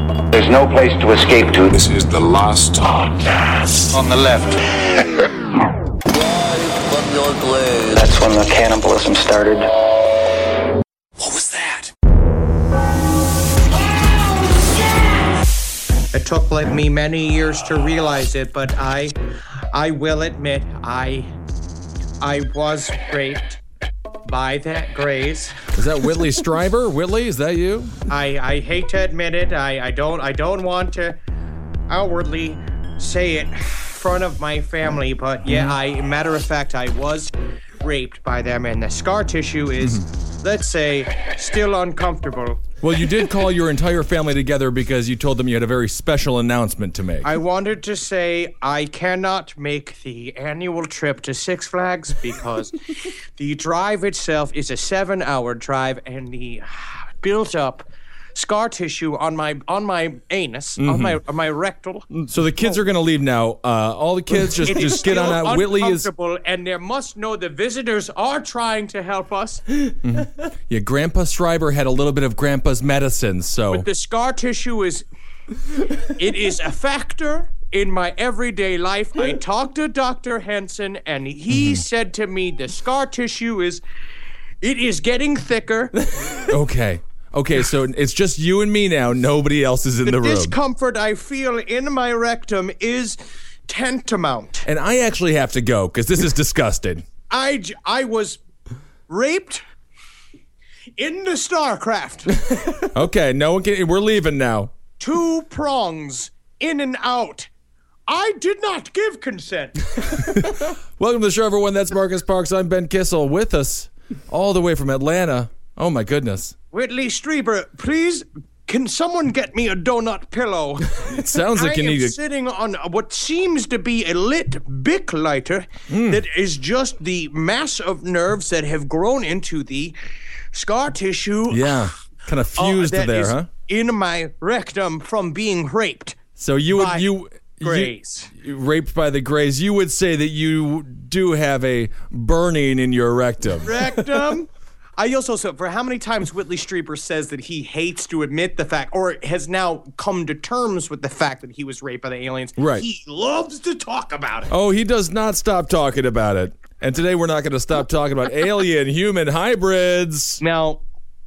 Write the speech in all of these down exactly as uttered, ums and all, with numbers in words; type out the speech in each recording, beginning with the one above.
There's no place to escape to. This is the last podcast. On the left. That's when the cannibalism started. What was that? It took like me many years to realize it, but I, I will admit, I, I was raped by that Grays. Is that Whitley Strieber? Whitley, is that you? I, I hate to admit it. I, I don't I don't want to outwardly say it in front of my family, but yeah, I matter of fact, I was raped by them, and the scar tissue is, let's say, still uncomfortable. Well, you did call your entire family together because you told them you had a very special announcement to make. I wanted to say I cannot make the annual trip to Six Flags because the drive itself is a seven-hour drive, and the built-up scar tissue on my on my anus, mm-hmm. on my on my rectal. So the kids oh. are going to leave now. Uh, all the kids just, just get on that. Whitley is and they must know the visitors are trying to help us. Mm-hmm. Yeah, Grandpa Strieber had a little bit of Grandpa's medicine, so. But the scar tissue is, it is a factor in my everyday life. I talked to Doctor Henson, and he mm-hmm. said to me, the scar tissue is, it is getting thicker. Okay. Okay, so it's just you and me now. Nobody else is in the, the room. The discomfort I feel in my rectum is tantamount. And I actually have to go because this is disgusting. I, I was raped in the Starcraft. Okay, no one can. We're leaving now. Two prongs in and out. I did not give consent. Welcome to the show, everyone. That's Marcus Parks. I'm Ben Kissel. With us all the way from Atlanta. Oh, my goodness. Whitley Strieber, please, can someone get me a donut pillow? It sounds like I you need to... I a... am sitting on what seems to be a lit Bic lighter mm. that is just the mass of nerves that have grown into the scar tissue. Yeah, kind of fused uh, that there, is huh? in my rectum from being raped. So you would... by you. Grays. You, raped by the Grays. You would say that you do have a burning in your rectum. Rectum? I also, so for how many times Whitley Strieber says that he hates to admit the fact, or has now come to terms with the fact that he was raped by the aliens. Right. He loves to talk about it. Oh, he does not stop talking about it. And today we're not going to stop talking about alien-human hybrids. Now,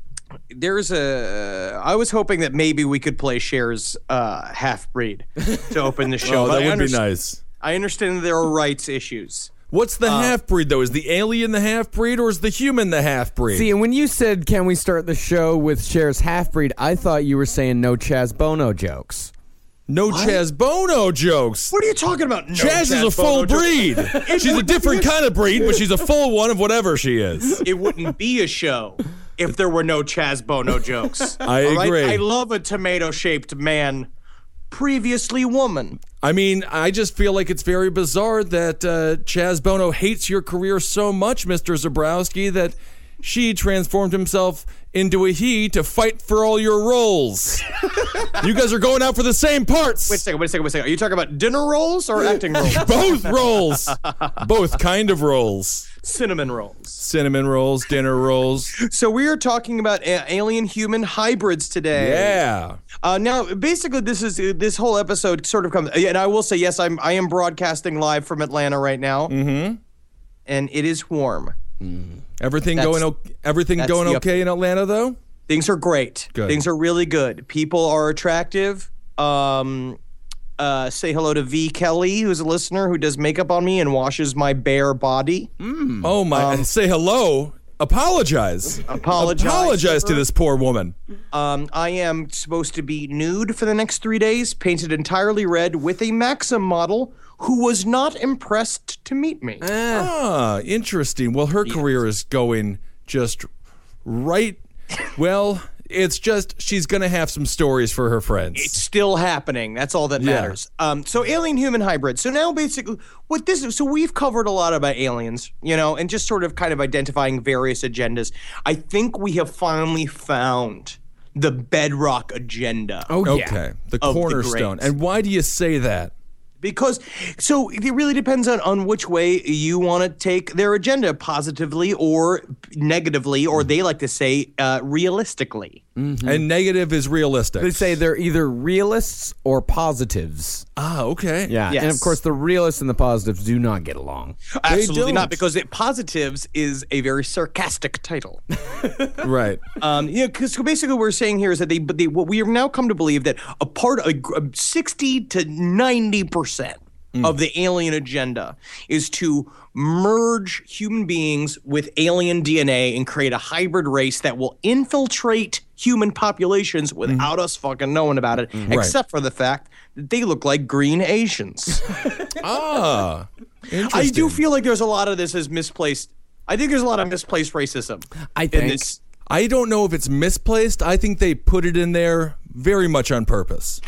there's a... I was hoping that maybe we could play Cher's uh, Half-Breed to open the show. Oh, that would be nice. I understand that there are rights issues. What's the uh, half-breed, though? Is the alien the half-breed, or is the human the half-breed? See, and when you said, can we start the show with Cher's half-breed, I thought you were saying no Chaz Bono jokes. No what? Chaz Bono jokes? What are you talking about? No Chaz, Chaz is a full Bono breed. She's a different kind of breed, but she's a full one of whatever she is. It wouldn't be a show if there were no Chaz Bono jokes. I All agree. Right? I love a tomato-shaped man. Previously woman. I mean, I just feel like it's very bizarre that uh, Chaz Bono hates your career so much, Mister Zabrowski, that she transformed himself into a he to fight for all your roles. You guys are going out for the same parts. Wait a second, wait a second, wait a second. Are you talking about dinner rolls or acting rolls? Both roles. Both kind of roles. Cinnamon rolls. Cinnamon rolls, dinner rolls. So we are talking about a- alien-human hybrids today. Yeah. Uh, now, basically, this is uh, this whole episode sort of comes, and I will say, yes, I'm I am broadcasting live from Atlanta right now, mm-hmm. and it is warm. Mm. Everything that's, going everything going okay in Atlanta, though? Things are great. Good. Things are really good. People are attractive. Um, uh, say hello to V. Kelly, who's a listener who does makeup on me and washes my bare body. Mm. Oh, my. Um, say hello. Apologize. Apologize. Apologize to this poor woman. Um, I am supposed to be nude for the next three days, painted entirely red with a Maxim model who was not impressed to meet me. Ah, interesting. Well, her yes. career is going just right. Well, it's just she's going to have some stories for her friends. It's still happening. That's all that matters. Yeah. Um, so alien-human hybrid. So now basically what this is, so we've covered a lot about aliens, you know, and just sort of kind of identifying various agendas. I think we have finally found the bedrock agenda. Oh, yeah. Okay. The cornerstone. The and why do you say that? Because, so it really depends on, on which way you want to take their agenda, positively or negatively, or they like to say uh, realistically. Mm-hmm. And negative is realistic. They say they're either realists or positives. Ah, okay. Yeah, Yes. and of course the realists and the positives do not get along. Absolutely don't. not, because it, positives is a very sarcastic title. Right. Um, you know, because basically what we're saying here is that they, but they, what we have now come to believe that a part of a sixty to ninety percent mm. of the alien agenda is to merge human beings with alien D N A and create a hybrid race that will infiltrate human populations without mm. us fucking knowing about it, mm. except for the fact that they look like green Asians. Ah, interesting. I do feel like there's a lot of this is misplaced. I think there's a lot of misplaced racism. I think. In this. I don't know if it's misplaced. I think they put it in there very much on purpose.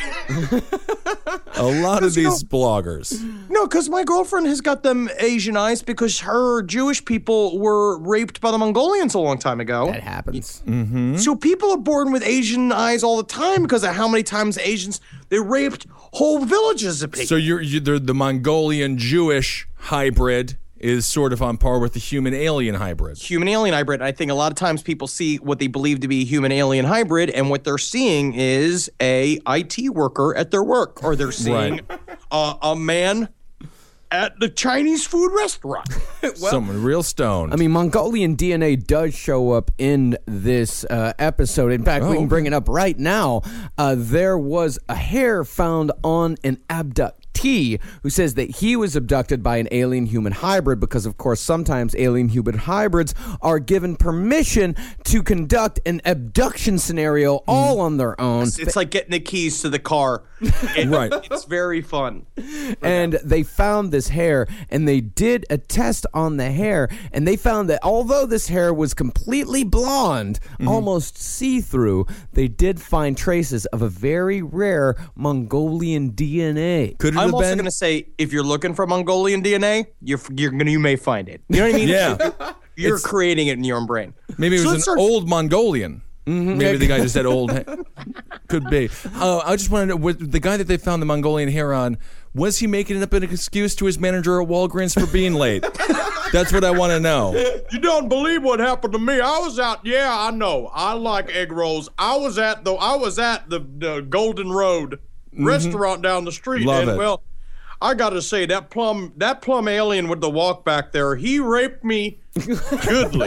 A lot of these you know, bloggers. No, because my girlfriend has got them Asian eyes because her Jewish people were raped by the Mongolians a long time ago. That happens. Mm-hmm. So people are born with Asian eyes all the time because of how many times Asians, they raped whole villages of people. So you're, you're the, the Mongolian Jewish hybrid is sort of on par with the human alien hybrid. Human alien hybrid. I think a lot of times people see what they believe to be human alien hybrid, and what they're seeing is a I T worker at their work, or they're seeing Right. a, a man at the Chinese food restaurant. Well, someone real stoned. I mean, Mongolian D N A does show up in this uh, episode. In fact, Oh, we can bring okay. it up right now. Uh, there was a hair found on an abductee who says that he was abducted by an alien-human hybrid because, of course, sometimes alien-human hybrids are given permission to conduct an abduction scenario all on their own. It's, it's like getting the keys to the car. It- Right. It's very fun. And they found this hair, and they did a test on the hair, and they found that although this hair was completely blonde, Mm-hmm. almost see-through, they did find traces of a very rare Mongolian D N A. Could it I'm have also been? going to say, if you're looking for Mongolian D N A, you're you're gonna you may find it. You know what I mean? Yeah. You're It's- creating it in your own brain. Maybe it So was let's an start- old Mongolian. Maybe the guy just said old. Ha- Could be. Uh, I just want to know, with the guy that they found the Mongolian hair on, was he making up an excuse to his manager at Walgreens for being late? That's what I want to know. You don't believe what happened to me. I was out. Yeah, I know. I like egg rolls. I was at the I was at the, the Golden Road restaurant down the street. Love and it. well, I got to say that plum that plum alien with the walk back there, he raped me goodly.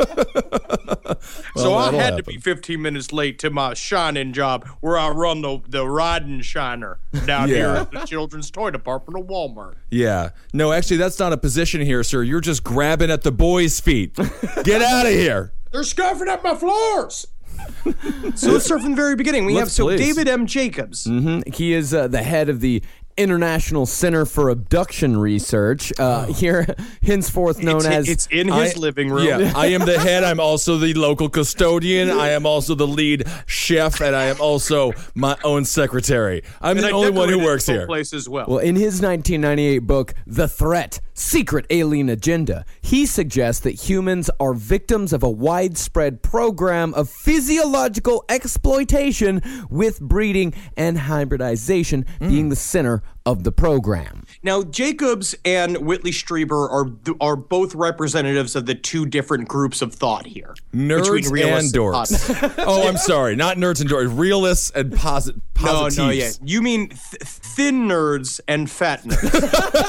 So Well, I that'll had to happen. be fifteen minutes late to my shining job where I run the the riding shiner down here Yeah. at the children's toy department of Walmart. Yeah. No, actually, that's not a position here, sir. You're just grabbing at the boys' feet. Get out of here. They're scuffing up my floors. So let's start from the very beginning. We Let's have so please. David M. Jacobs. He is uh, the head of the International Center for Abduction Research, uh, here henceforth known It's, as... it's in his I- living room. Yeah, I am the head. I'm also the local custodian. I am also the lead chef, and I am also my own secretary. I'm And the I only one who decorated works the whole here. place as well. Well, in his nineteen ninety-eight book, The Threat, Secret Alien Agenda, he suggests that humans are victims of a widespread program of physiological exploitation, with breeding and hybridization being the center of the program. Now, Jacobs and Whitley Strieber are are both representatives of the two different groups of thought here. Nerds between realists and dorks. positives. Oh, I'm sorry. Not nerds and dorks. Realists and posit- No, positives. no, yeah. You mean th- thin nerds and fat nerds.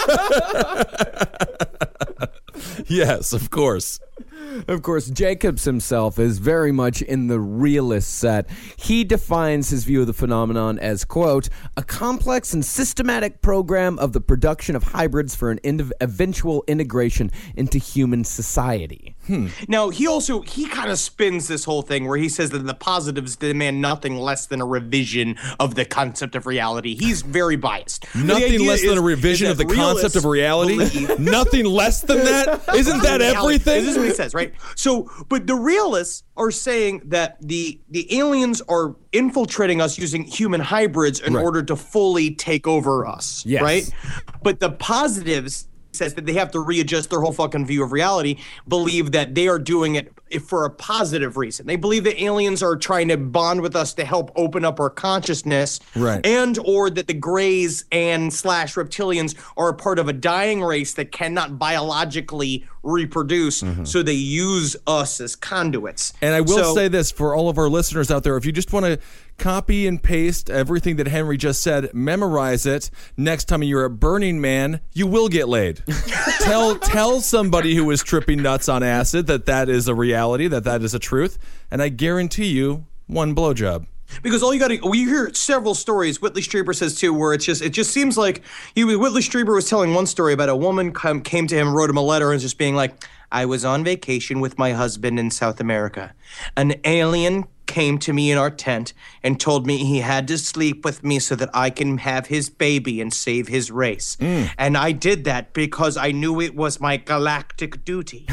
Yes, of course. Of course, Jacobs himself is very much in the realist set. He defines his view of the phenomenon as, quote, a complex and systematic program of the production of hybrids for an ind- eventual integration into human society. Now, he also, he kind of spins this whole thing where he says that the positives demand nothing less than a revision of the concept of reality. He's very biased. But the Nothing idea less than is- a revision is of the that concept of realists reality. believe- Nothing less than that. Isn't that reality. everything? This is what he says, right? So, but the realists are saying that the the aliens are infiltrating us using human hybrids in Right. order to fully take over us, Yes. right? But the positives says that they have to readjust their whole fucking view of reality, believe that they are doing it for a positive reason. They believe that aliens are trying to bond with us to help open up our consciousness, right? And or that the Greys and slash reptilians are a part of a dying race that cannot biologically reproduce, mm-hmm. so they use us as conduits. And I will so, say this for all of our listeners out there, if you just want to copy and paste everything that Henry just said, memorize it. Next time you're at Burning Man, you will get laid. tell tell somebody who is tripping nuts on acid that that is a reality, that that is a truth, and I guarantee you one blowjob. Because all you got to, we hear several stories. Whitley Strieber says too, where it's just, it just seems like he, Whitley Strieber was telling one story about a woman come, came to him, wrote him a letter, and just being like, "I was on vacation with my husband in South America. An alien came to me in our tent and told me he had to sleep with me so that I can have his baby and save his race. Mm. And I did that because I knew it was my galactic duty."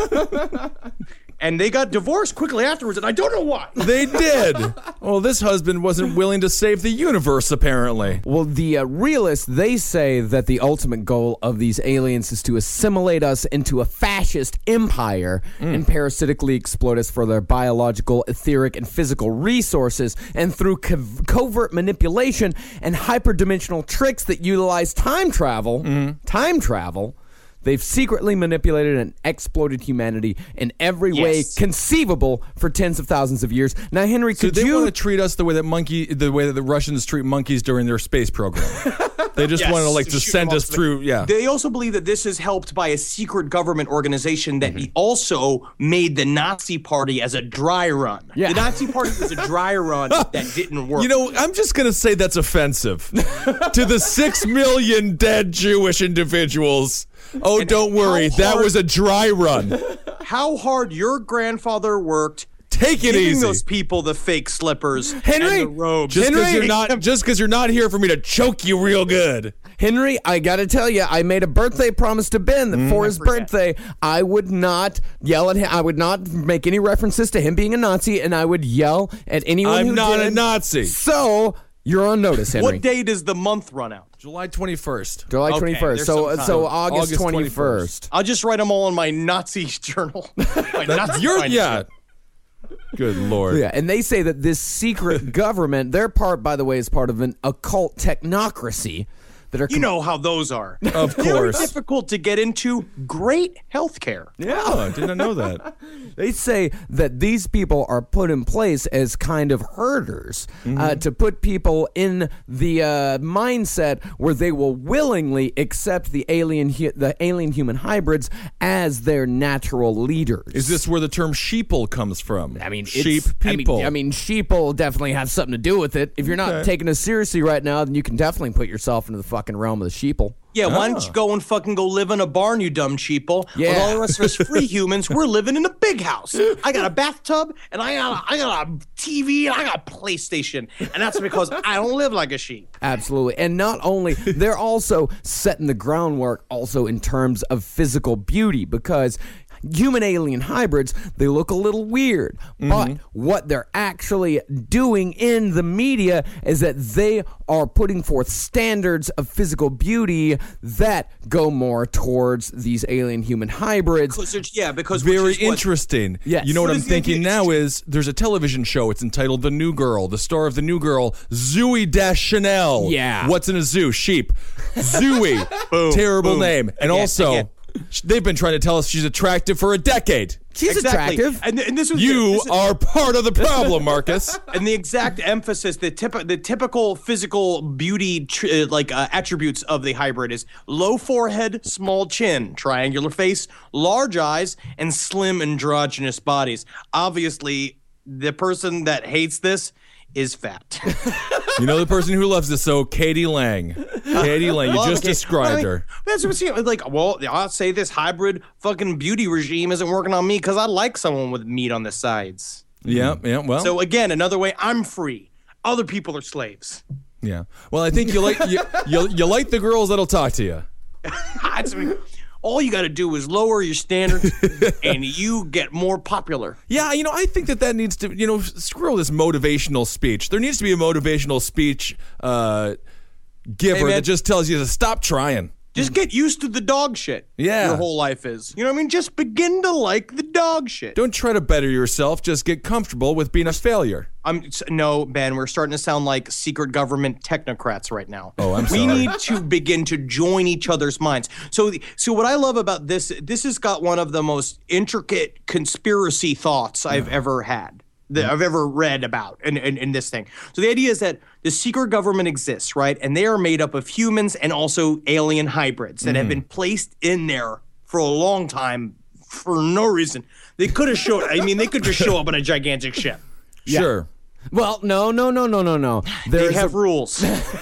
And they got divorced quickly afterwards, and I don't know why. They did. Well, this husband wasn't willing to save the universe, apparently. Well, the uh, realists, they say that the ultimate goal of these aliens is to assimilate us into a fascist empire mm. and parasitically exploit us for their biological, etheric, and physical resources. And through co- covert manipulation and hyperdimensional tricks that utilize time travel, mm. time travel, they've secretly manipulated and exploited humanity in every yes. way conceivable for tens of thousands of years. Now, Henry, so could they you want to treat us the way that monkey, the way that the Russians treat monkeys during their space program? They just yes. want to like just send us through. Yeah. They also believe that this is helped by a secret government organization that mm-hmm. also made the Nazi Party as a dry run. Yeah. The Nazi Party was a dry run that didn't work. You know, I'm just gonna say that's offensive to the six million dead Jewish individuals. Oh, and don't worry. hard, that was a dry run. How hard your grandfather worked. Take it giving easy. Those people the fake slippers Henry, and the robes. Just because Henry, you're not, just because you're not here for me to choke you real good. Henry, I gotta tell you, I made a birthday promise to Ben that mm, for his birthday, I would not yell at him. I would not make any references to him being a Nazi, and I would yell at anyone I'm who not did. a Nazi. So you're on notice, Henry. What day does the month run out? July twenty-first. July Okay, twenty-first. So there's so some time. August, August twenty-first. I'll just write them all in my Nazi journal. my Nazi You're find yeah. journal. Good Lord. Yeah, and they say that this secret government, their part, by the way, is part of an occult technocracy that are. You know how those are. Of Very course. difficult to get into. Great healthcare. Yeah. Oh, I did not know that. They say that these people are put in place as kind of herders mm-hmm. uh, to put people in the uh, mindset where they will willingly accept the alien hu- the alien human hybrids as their natural leaders. Is this where the term sheeple comes from? I mean, it's- sheep I mean- people. I mean, sheeple definitely have something to do with it. If you're not Okay. taking us seriously right now, then you can definitely put yourself into the fucking realm of the sheeple. Yeah, why Ah. don't you go and fucking go live in a barn, you dumb sheeple? Yeah. With all the rest of us free humans, we're living in a big house. I got a bathtub, and I got a, I got a T V, and I got a PlayStation. And that's because I don't live like a sheep. Absolutely. And not only, they're also setting the groundwork also in terms of physical beauty, because human alien hybrids, they look a little weird. Mm-hmm. But what they're actually doing in the media is that they are putting forth standards of physical beauty that go more towards these alien human hybrids. Because there's- yeah, because which Very is what- interesting. Yes. You know what, What I'm is the thinking idea? now is there's a television show. It's entitled The New Girl. The star of The New Girl, Zooey Deschanel. Yeah. What's in a zoo? Sheep. Zooey. Boom, Terrible boom. name. And Again, also, again. they've been trying to tell us she's attractive for a decade. She's Exactly. attractive. And, and this was You this is- are part of the problem, Marcus. and the exact emphasis, the tip, the typical physical beauty tr- uh, like uh, attributes of the hybrid is low forehead, small chin, triangular face, large eyes, and slim androgynous bodies. Obviously, the person that hates this is fat. You know the person who loves this, so Katie Lang. Katie Lang, you Well, just okay, described I mean, her. That's what I'm like. Well, I'll say this hybrid fucking beauty regime isn't working on me because I like someone with meat on the sides. Yeah, yeah, well. So again, another way, I'm free. Other people are slaves. yeah. Well, I think you like you, you, you like the girls that'll talk to you. That's- all you got to do is lower your standards, and you get more popular. Yeah, you know, I think that that needs to, you know, screw all this motivational speech. There needs to be a motivational speech uh, giver Hey, man. that just tells you to stop trying. Just get used to the dog shit. Yeah. Your whole life is. You know what I mean? Just begin to like the dog shit. Don't try to better yourself. Just get comfortable with being a failure. I'm no, Ben, we're starting to sound like secret government technocrats right now. Oh, I'm we sorry. need to begin to join each other's minds. So, so what I love about this, this has got one of the most intricate conspiracy thoughts I've ever had, that I've ever read about in, in, in this thing. So the idea is that the secret government exists, right? And they are made up of humans and also alien hybrids that have been placed in there for a long time for no reason. They could have showed, I mean, they could just show up on a gigantic ship. Sure. Well, no, no, no, no, no, no. They There's have a- rules.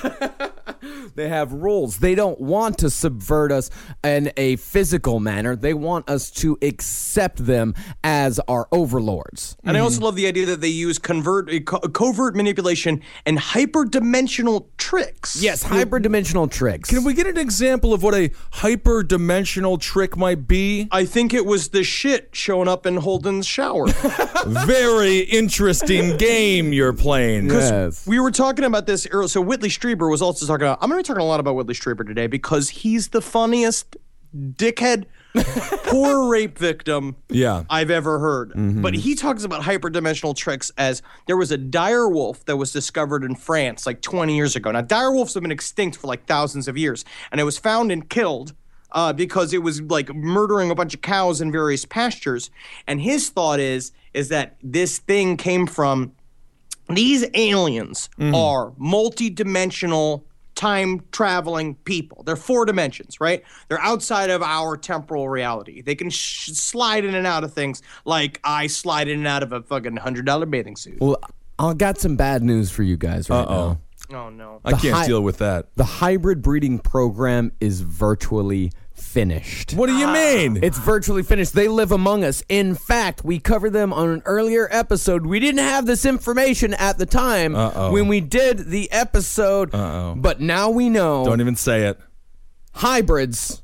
They have rules. They don't want to subvert us in a physical manner. They want us to accept them as our overlords. And I also love the idea that they use convert, uh, co- covert manipulation and hyperdimensional tricks. Yes, hyperdimensional tricks. Can we get an example of what a hyperdimensional trick might be? I think it was the shit showing up in Holden's shower. Very interesting game you're playing. Yes. We were talking about this earlier. So Whitley Strieber was also talking about, I'm going to be talking a lot about Whitley Strieber today because he's the funniest dickhead, poor rape victim Yeah. I've ever heard. But he talks about hyperdimensional tricks as there was a dire wolf that was discovered in France like twenty years ago. Now, dire wolves have been extinct for like thousands of years, and it was found and killed uh, because it was like murdering a bunch of cows in various pastures. And his thought is, is that this thing came from these aliens are multi-dimensional time-traveling people. They're four dimensions, right? They're outside of our temporal reality. They can sh- slide in and out of things like I slide in and out of a fucking one hundred dollar bathing suit. Well, I got some bad news for you guys right Uh-oh. now. Oh, no. I can't hy- deal with that. The hybrid breeding program is virtually finished. What do you mean? It's virtually finished. They live among us. In fact, we covered them on an earlier episode. We didn't have this information at the time Uh-oh. when we did the episode, Uh-oh. but now we know Don't even say it. hybrids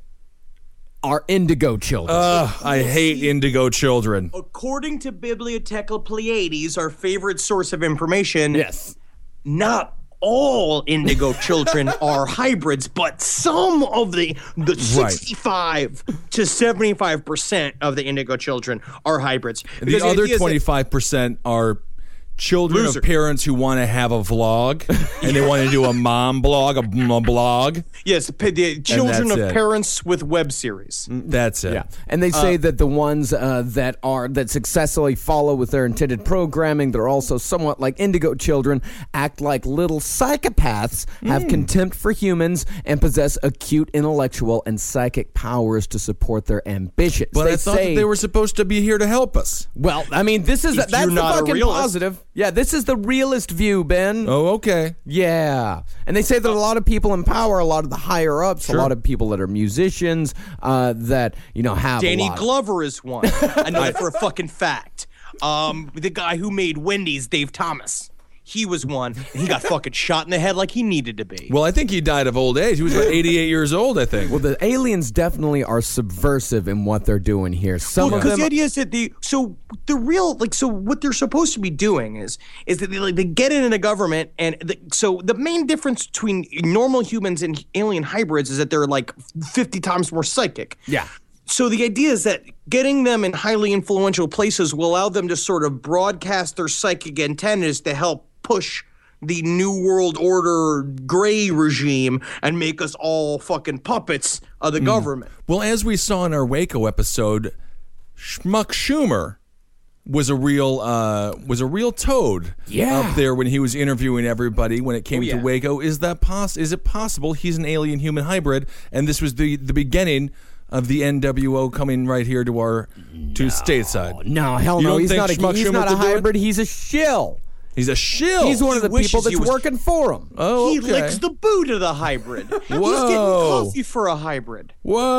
are indigo children. Ugh, I hate indigo children. According to Bibliotheca Pleiades, our favorite source of information, yes. not all indigo children are hybrids, but some of the the sixty-five to seventy-five percent of the indigo children are hybrids. The Because other idea is that- twenty-five percent are children Loser. of parents who want to have a vlog and they want to do a mom blog, a, a blog. Yes, p- the children that's of it. parents with web series. That's it. Yeah, and they say that the ones uh, that are that successfully follow with their intended programming, they're also somewhat like indigo children, act like little psychopaths, have contempt for humans, and possess acute intellectual and psychic powers to support their ambitions. But they I thought say, that they were supposed to be here to help us. well, I mean, this is If that's you're the not a fucking realist. positive. Yeah, this is the realist view, Ben. Oh, okay. Yeah. And they say that a lot of people in power, a lot of the higher ups, Sure. a lot of people that are musicians, uh, that, you know, have a Danny lot. Glover is one. I know that for a fucking fact. Um, the guy who made Wendy's, Dave Thomas. He was one. And he got fucking shot in the head like he needed to be. Well, I think he died of old age. He was about eighty-eight years old, I think. Well, the aliens definitely are subversive in what they're doing here. Some Well, of because them. the idea is that the so the real like so what they're supposed to be doing is is that they like they get in a government and the, so the main difference between normal humans and alien hybrids is that they're like fifty times more psychic. Yeah. So the idea is that getting them in highly influential places will allow them to sort of broadcast their psychic antennas to help push the New World Order gray regime and make us all fucking puppets of the government. Well, as we saw in our Waco episode, Schmuck Schumer was a real uh, was a real toad Yeah. up there when he was interviewing everybody when it came Oh, yeah. to Waco. Is that pos- Is it possible he's an alien human hybrid? And this was the the beginning of the N W O coming right here to our to stateside. No, hell You no. don't He's think not a, Schmuck he's Schumer not a could do it? hybrid. He's a shill. He's a shill. He's one of He the people wishes he that's was- working for him. Oh, He okay. licks the boot of the hybrid. He's getting Whoa. coffee for a hybrid.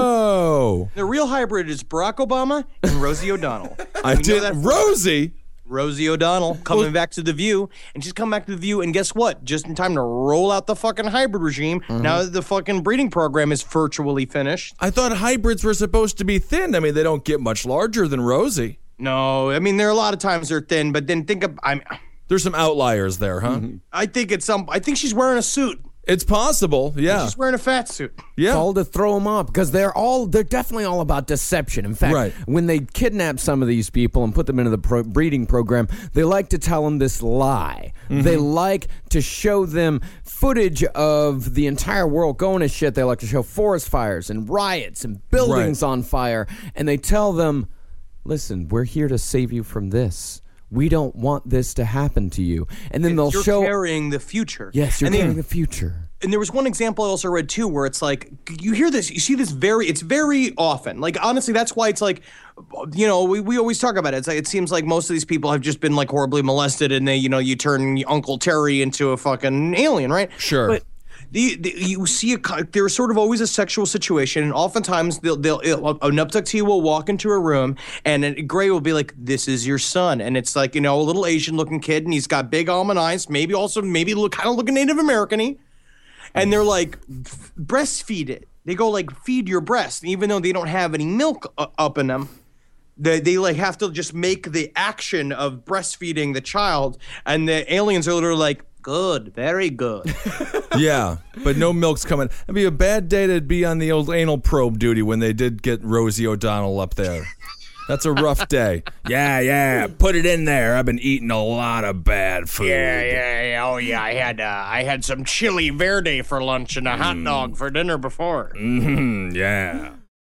Whoa! The real hybrid is Barack Obama and Rosie O'Donnell. I We know did that for- Rosie. Rosie O'Donnell coming back to The View, and she's come back to The View, and guess what? Just in time to roll out the fucking hybrid regime. Now that the fucking breeding program is virtually finished. I thought hybrids were supposed to be thin. I mean, they don't get much larger than Rosie. No, I mean there are a lot of times they're thin, but then think of I'm. There's some outliers there, huh? I think it's some. I think she's wearing a suit. It's possible, yeah. She's wearing a fat suit. Yeah. It's all to throw them off because they're all they're definitely all about deception. In fact, Right. when they kidnap some of these people and put them into the pro- breeding program, they like to tell them this lie. Mm-hmm. They like to show them footage of the entire world going to shit. They like to show forest fires and riots and buildings Right. on fire, and they tell them, "Listen, we're here to save you from this. We don't want this to happen to you." And then they'll You're show, carrying the future. yes, you're and then- carrying the future. And there was one example I also read too, where it's like you hear this, you see this very, it's very often. Like honestly, that's why it's like, you know, we, we always talk about it. It's like it seems like most of these people have just been like horribly molested, and they, you know, you turn Uncle Terry into a fucking alien, right? Sure. But the, the you see a co- there's sort of always a sexual situation, and oftentimes they'll they'll an abductee will walk into a room, and a Gray will be like, "This is your son," and it's like, you know, a little Asian looking kid, and he's got big almond eyes, maybe also maybe look kind of looking Native American-y. And they're like, breastfeed it. They go like, feed your breast. And even though they don't have any milk uh, up in them, they, they like have to just make the action of breastfeeding the child. And the aliens are literally like, good, very good. Yeah, but no milk's coming. It'd be a bad day to be on the old anal probe duty when they did get Rosie O'Donnell up there. That's a rough day. Yeah, yeah, put it in there. I've been eating a lot of bad food. yeah, yeah, yeah. Oh, yeah. I had uh, I had some chili verde for lunch and a hot dog for dinner before. Mm, yeah.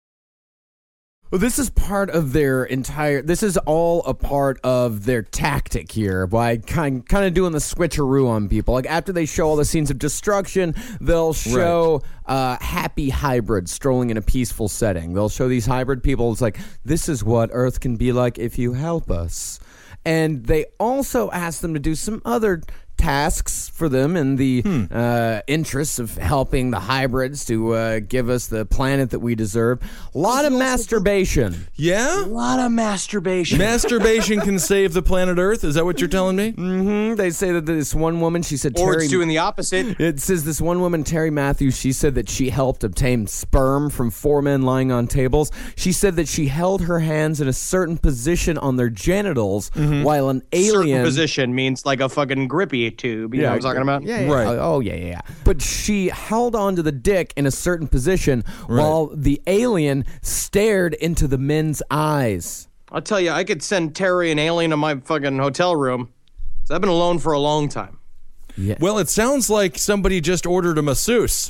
Well, this is part of their entire. This is all a part of their tactic here by kind kind of doing the switcheroo on people. Like after they show all the scenes of destruction, they'll show uh, happy hybrids strolling in a peaceful setting. They'll show these hybrid people. It's like, this is what Earth can be like if you help us. And they also ask them to do some other tasks for them in the Hmm. uh, interests of helping the hybrids to uh, give us the planet that we deserve. A lot of masturbation. Yeah? A lot of masturbation. Masturbation can save the planet Earth? Is that what you're telling me? Mm-hmm. They say that this one woman, she said, Or Terry. it's doing the opposite. It says this one woman, Terry Matthews, she said that she helped obtain sperm from four men lying on tables. She said that she held her hands in a certain position on their genitals while an alien. Certain position means like a fucking grippy tube. You know what I'm talking about? Yeah, yeah. Right. Oh, yeah, yeah, yeah. But she held onto the dick in a certain position while the alien stared into the men's eyes. I'll tell you, I could send Terry an alien to my fucking hotel room. 'Cause I've been alone for a long time. Well, it sounds like somebody just ordered a masseuse.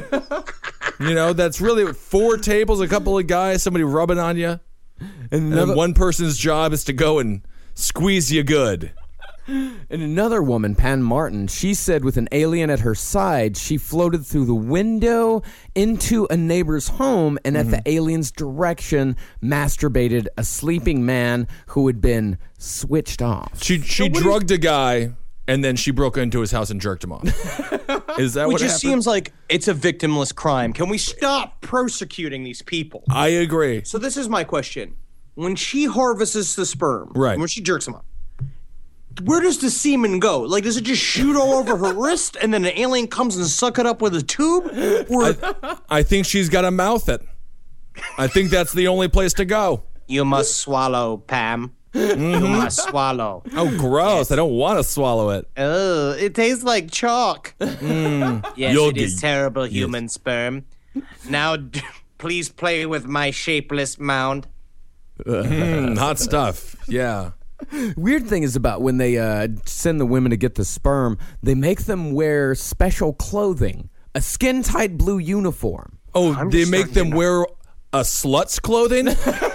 You know, that's really four tables, a couple of guys, somebody rubbing on you. And then one person's job is to go and squeeze you good. And another woman, Pan Martin, she said with an alien at her side, she floated through the window into a neighbor's home and at the alien's direction masturbated a sleeping man who had been switched off. She she drugged a guy and then she broke into his house and jerked him off. Is that It what just happened? seems like it's a victimless crime. Can we stop persecuting these people? I agree. So this is my question. When she harvests the sperm, Right. when she jerks them up, where does the semen go? Like, does it just shoot all over her wrist and then an alien comes and suck it up with a tube? Or I think she's got to mouth it. I think that's the only place to go. you must swallow, Pam. You must swallow. Oh, gross. I don't want to swallow it. Oh, it tastes like chalk. Mm. Yes, You'll it is get- terrible human sperm. Now, d- please play with my shapeless mound. Mm, hot stuff. Yeah. Weird thing is about when they uh, send the women to get the sperm, they make them wear special clothing, a skin-tight blue uniform. Oh, I'm they just make starting them to wear a slut's clothing?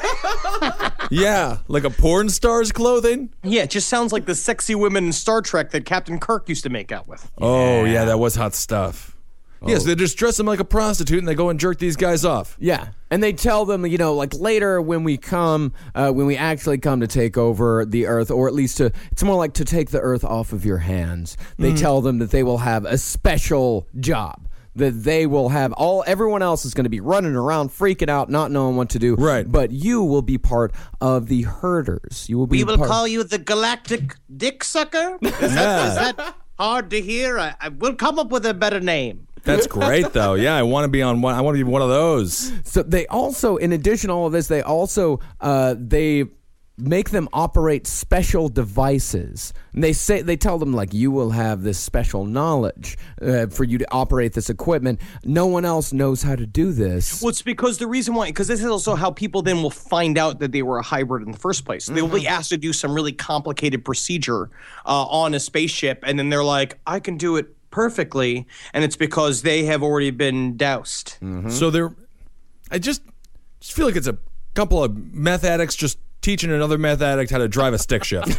Yeah, like a porn star's clothing? Yeah, it just sounds like the sexy women in Star Trek that Captain Kirk used to make out with. Oh, yeah, that was hot stuff. Yes, they just dress them like a prostitute and they go and jerk these guys off. Yeah, and they tell them, you know, like later when we come, uh, when we actually come to take over the Earth, or at least to, it's more like to take the Earth off of your hands. They tell them that they will have a special job. That they will have all, everyone else is going to be running around, freaking out, not knowing what to do. Right. But you will be part of the herders. You will be We will part- call you the Galactic Dick Sucker? Is, that, is that hard to hear? I, I will come up with a better name. That's great, though. Yeah, I want to be on one. I want to be one of those. So they also, in addition to all of this, they also, uh, they make them operate special devices. And they say they tell them like, you will have this special knowledge uh, for you to operate this equipment. No one else knows how to do this. Well, it's because the reason why, because this is also how people then will find out that they were a hybrid in the first place. They will be asked to do some really complicated procedure uh, on a spaceship, and then they're like, I can do it perfectly, and it's because they have already been doused. Mm-hmm. So they're, I just, just feel like it's a couple of meth addicts just teaching another meth addict how to drive a stick shift.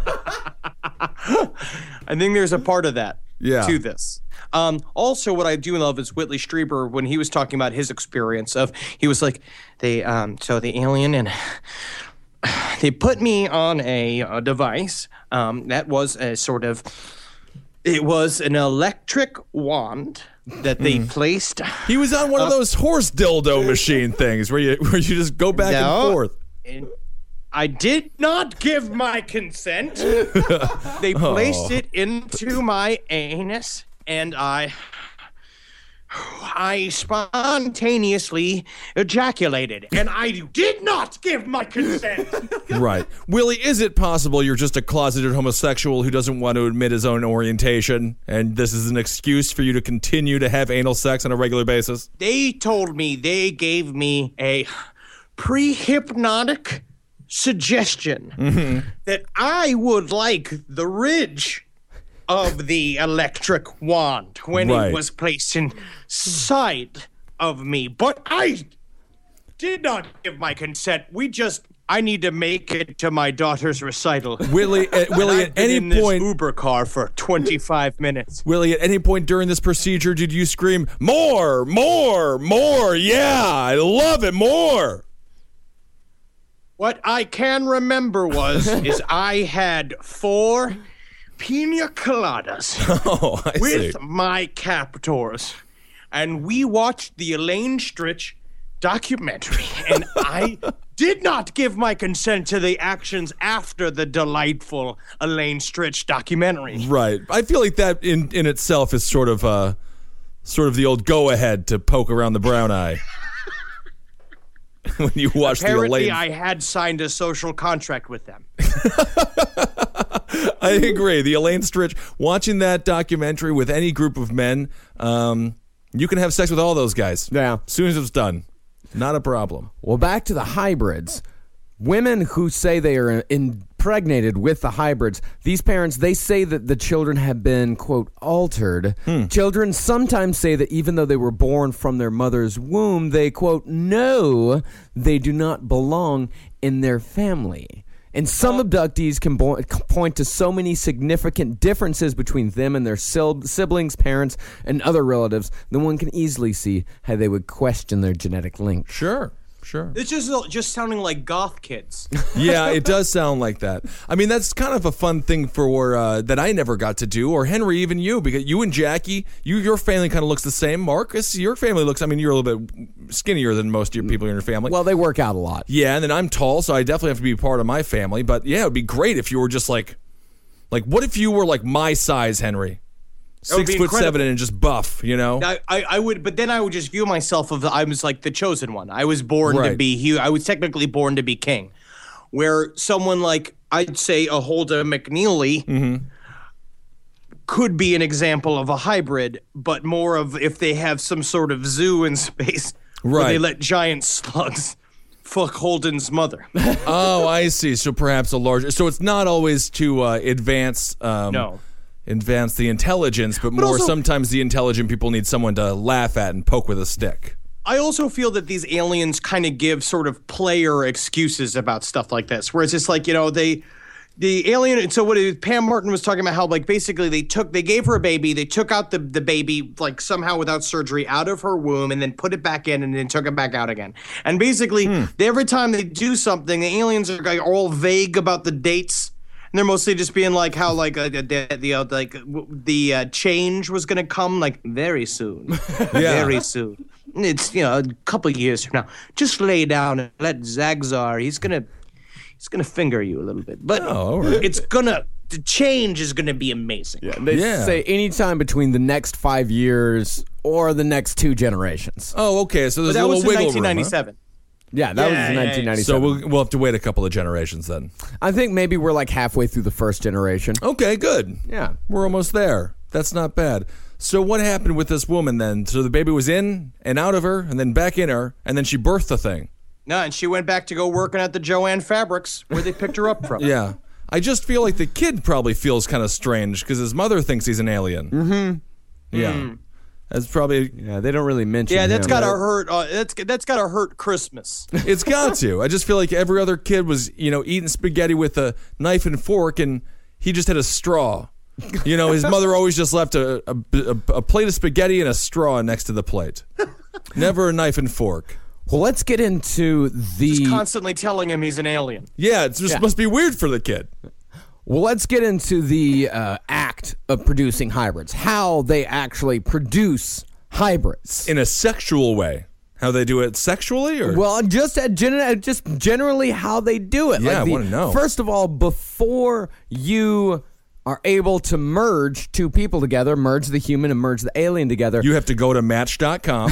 I think there's a part of that Yeah. to this. Um, also, what I do love is Whitley Strieber, when he was talking about his experience of, he was like, they, um, so the alien and they put me on a, a device um, that was a sort of, it was an electric wand that they placed. He was on one of those horse dildo machine things where you where you just go back No. and forth. And I did not give my consent. They placed it into my anus, and I, I spontaneously ejaculated, and I did not give my consent. Right. Willie, is it possible you're just a closeted homosexual who doesn't want to admit his own orientation, and this is an excuse for you to continue to have anal sex on a regular basis? They told me, they gave me a pre-hypnotic suggestion that I would like the ridge of the electric wand when Right. it was placed inside of me. But I did not give my consent. We just, I need to make it to my daughter's recital. Willie, at, Willie, I've at been any in this point, Uber car for twenty-five minutes. Willie, at any point during this procedure, did you scream, more, more, more, yeah, I love it, more? What I can remember was, is I had four pina coladas Oh, I with see. my captors, and we watched the Elaine Stritch documentary, and I did not give my consent to the actions after the delightful Elaine Stritch documentary. Right. I feel like that in, in itself is sort of uh, sort of the old go-ahead to poke around the brown eye. When you watch the Apparently, Elaine. I had signed a social contract with them. I agree. The Elaine Stritch, watching that documentary with any group of men, um, you can have sex with all those guys. Yeah. As soon as it's done. Not a problem. Well, back to the hybrids. Women who say they are impregnated with the hybrids, these parents, they say that the children have been, quote, altered. Children sometimes say that even though they were born from their mother's womb, they, quote, know they do not belong in their family. And some abductees can bo- point to so many significant differences between them and their sil- siblings, parents, and other relatives that one can easily see how they would question their genetic link. Sure. Sure. It's just just sounding like goth kids. Yeah, it does sound like that. I mean, that's kind of a fun thing for uh, that I never got to do, or Henry, even you, because you and Jackie, you your family kind of looks the same. Marcus, your family looks. I mean, you're a little bit skinnier than most of your people in your family. Well, they work out a lot. Yeah, and then I'm tall, so I definitely have to be part of my family. But yeah, it would be great if you were just like, like, what if you were like my size, Henry, would six be foot incredible. seven and just buff, you know? I, I, I would, but then I would just view myself of I was like the chosen one. I was born to Right. be. He, I was technically born to be king. Where someone like I'd say a Hulda McNeely Mm-hmm. could be an example of a hybrid, but more of if they have some sort of zoo in space where they Right. let giant slugs fuck Holden's mother. Oh, I see. So perhaps a larger. So it's not always to uh, advance. Um, No. Advance the intelligence, but, more also- sometimes the intelligent people need someone to laugh at and poke with a stick. I also feel that these aliens kind of give sort of player excuses about stuff like this, where it's just like, you know, they, the alien, so what it, Pam Martin was talking about how, like, basically they took, they gave her a baby, they took out the, the baby, like, somehow without surgery out of her womb and then put it back in and then took it back out again. And basically, they, every time they do something, the aliens are like, all vague about the dates. And they're mostly just being like how like uh, the, the uh, like w- the uh, change was gonna come like very soon, very soon. It's you know a couple years from now. Just lay down and let Zagzar. He's gonna he's gonna finger you a little bit, but Oh, all right. it's gonna the change is gonna be amazing. Yeah. They Yeah. say anytime between the next five years or the next two generations. Oh, okay. So there's But that a was little in wiggle nineteen room. Huh? ninety-seven. Yeah, that Yeah, was yeah, nineteen ninety-seven. So we'll, we'll have to wait a couple of generations then. I think maybe we're like halfway through the first generation. Okay, good. Yeah. We're almost there. That's not bad. So what happened with this woman then? So the baby was in and out of her and then back in her, and then she birthed the thing. No, and she went back to go working at the Joanne Fabrics where they picked her up from. Yeah. I just feel like the kid probably feels kind of strange because his mother thinks he's an alien. Mm-hmm. Yeah. Mm. That's probably... Yeah, they don't really mention Yeah, that's him. gotta hurt. Uh, that's that's gotta hurt Christmas. It's got to. I just feel like every other kid was, you know, eating spaghetti with a knife and fork, and he just had a straw. You know, his mother always just left a, a, a, a plate of spaghetti and a straw next to the plate. Never a knife and fork. Well, let's get into the... Just constantly telling him he's an alien. Yeah, it just Yeah. must be weird for the kid. Well, let's get into the uh, act of producing hybrids. How they actually produce hybrids. In a sexual way. How they do it sexually? Or? Well, just at gen- just generally how they do it. Yeah, I the- wanna know. First of all, before you are able to merge two people together, merge the human and merge the alien together, You have to go to match dot com.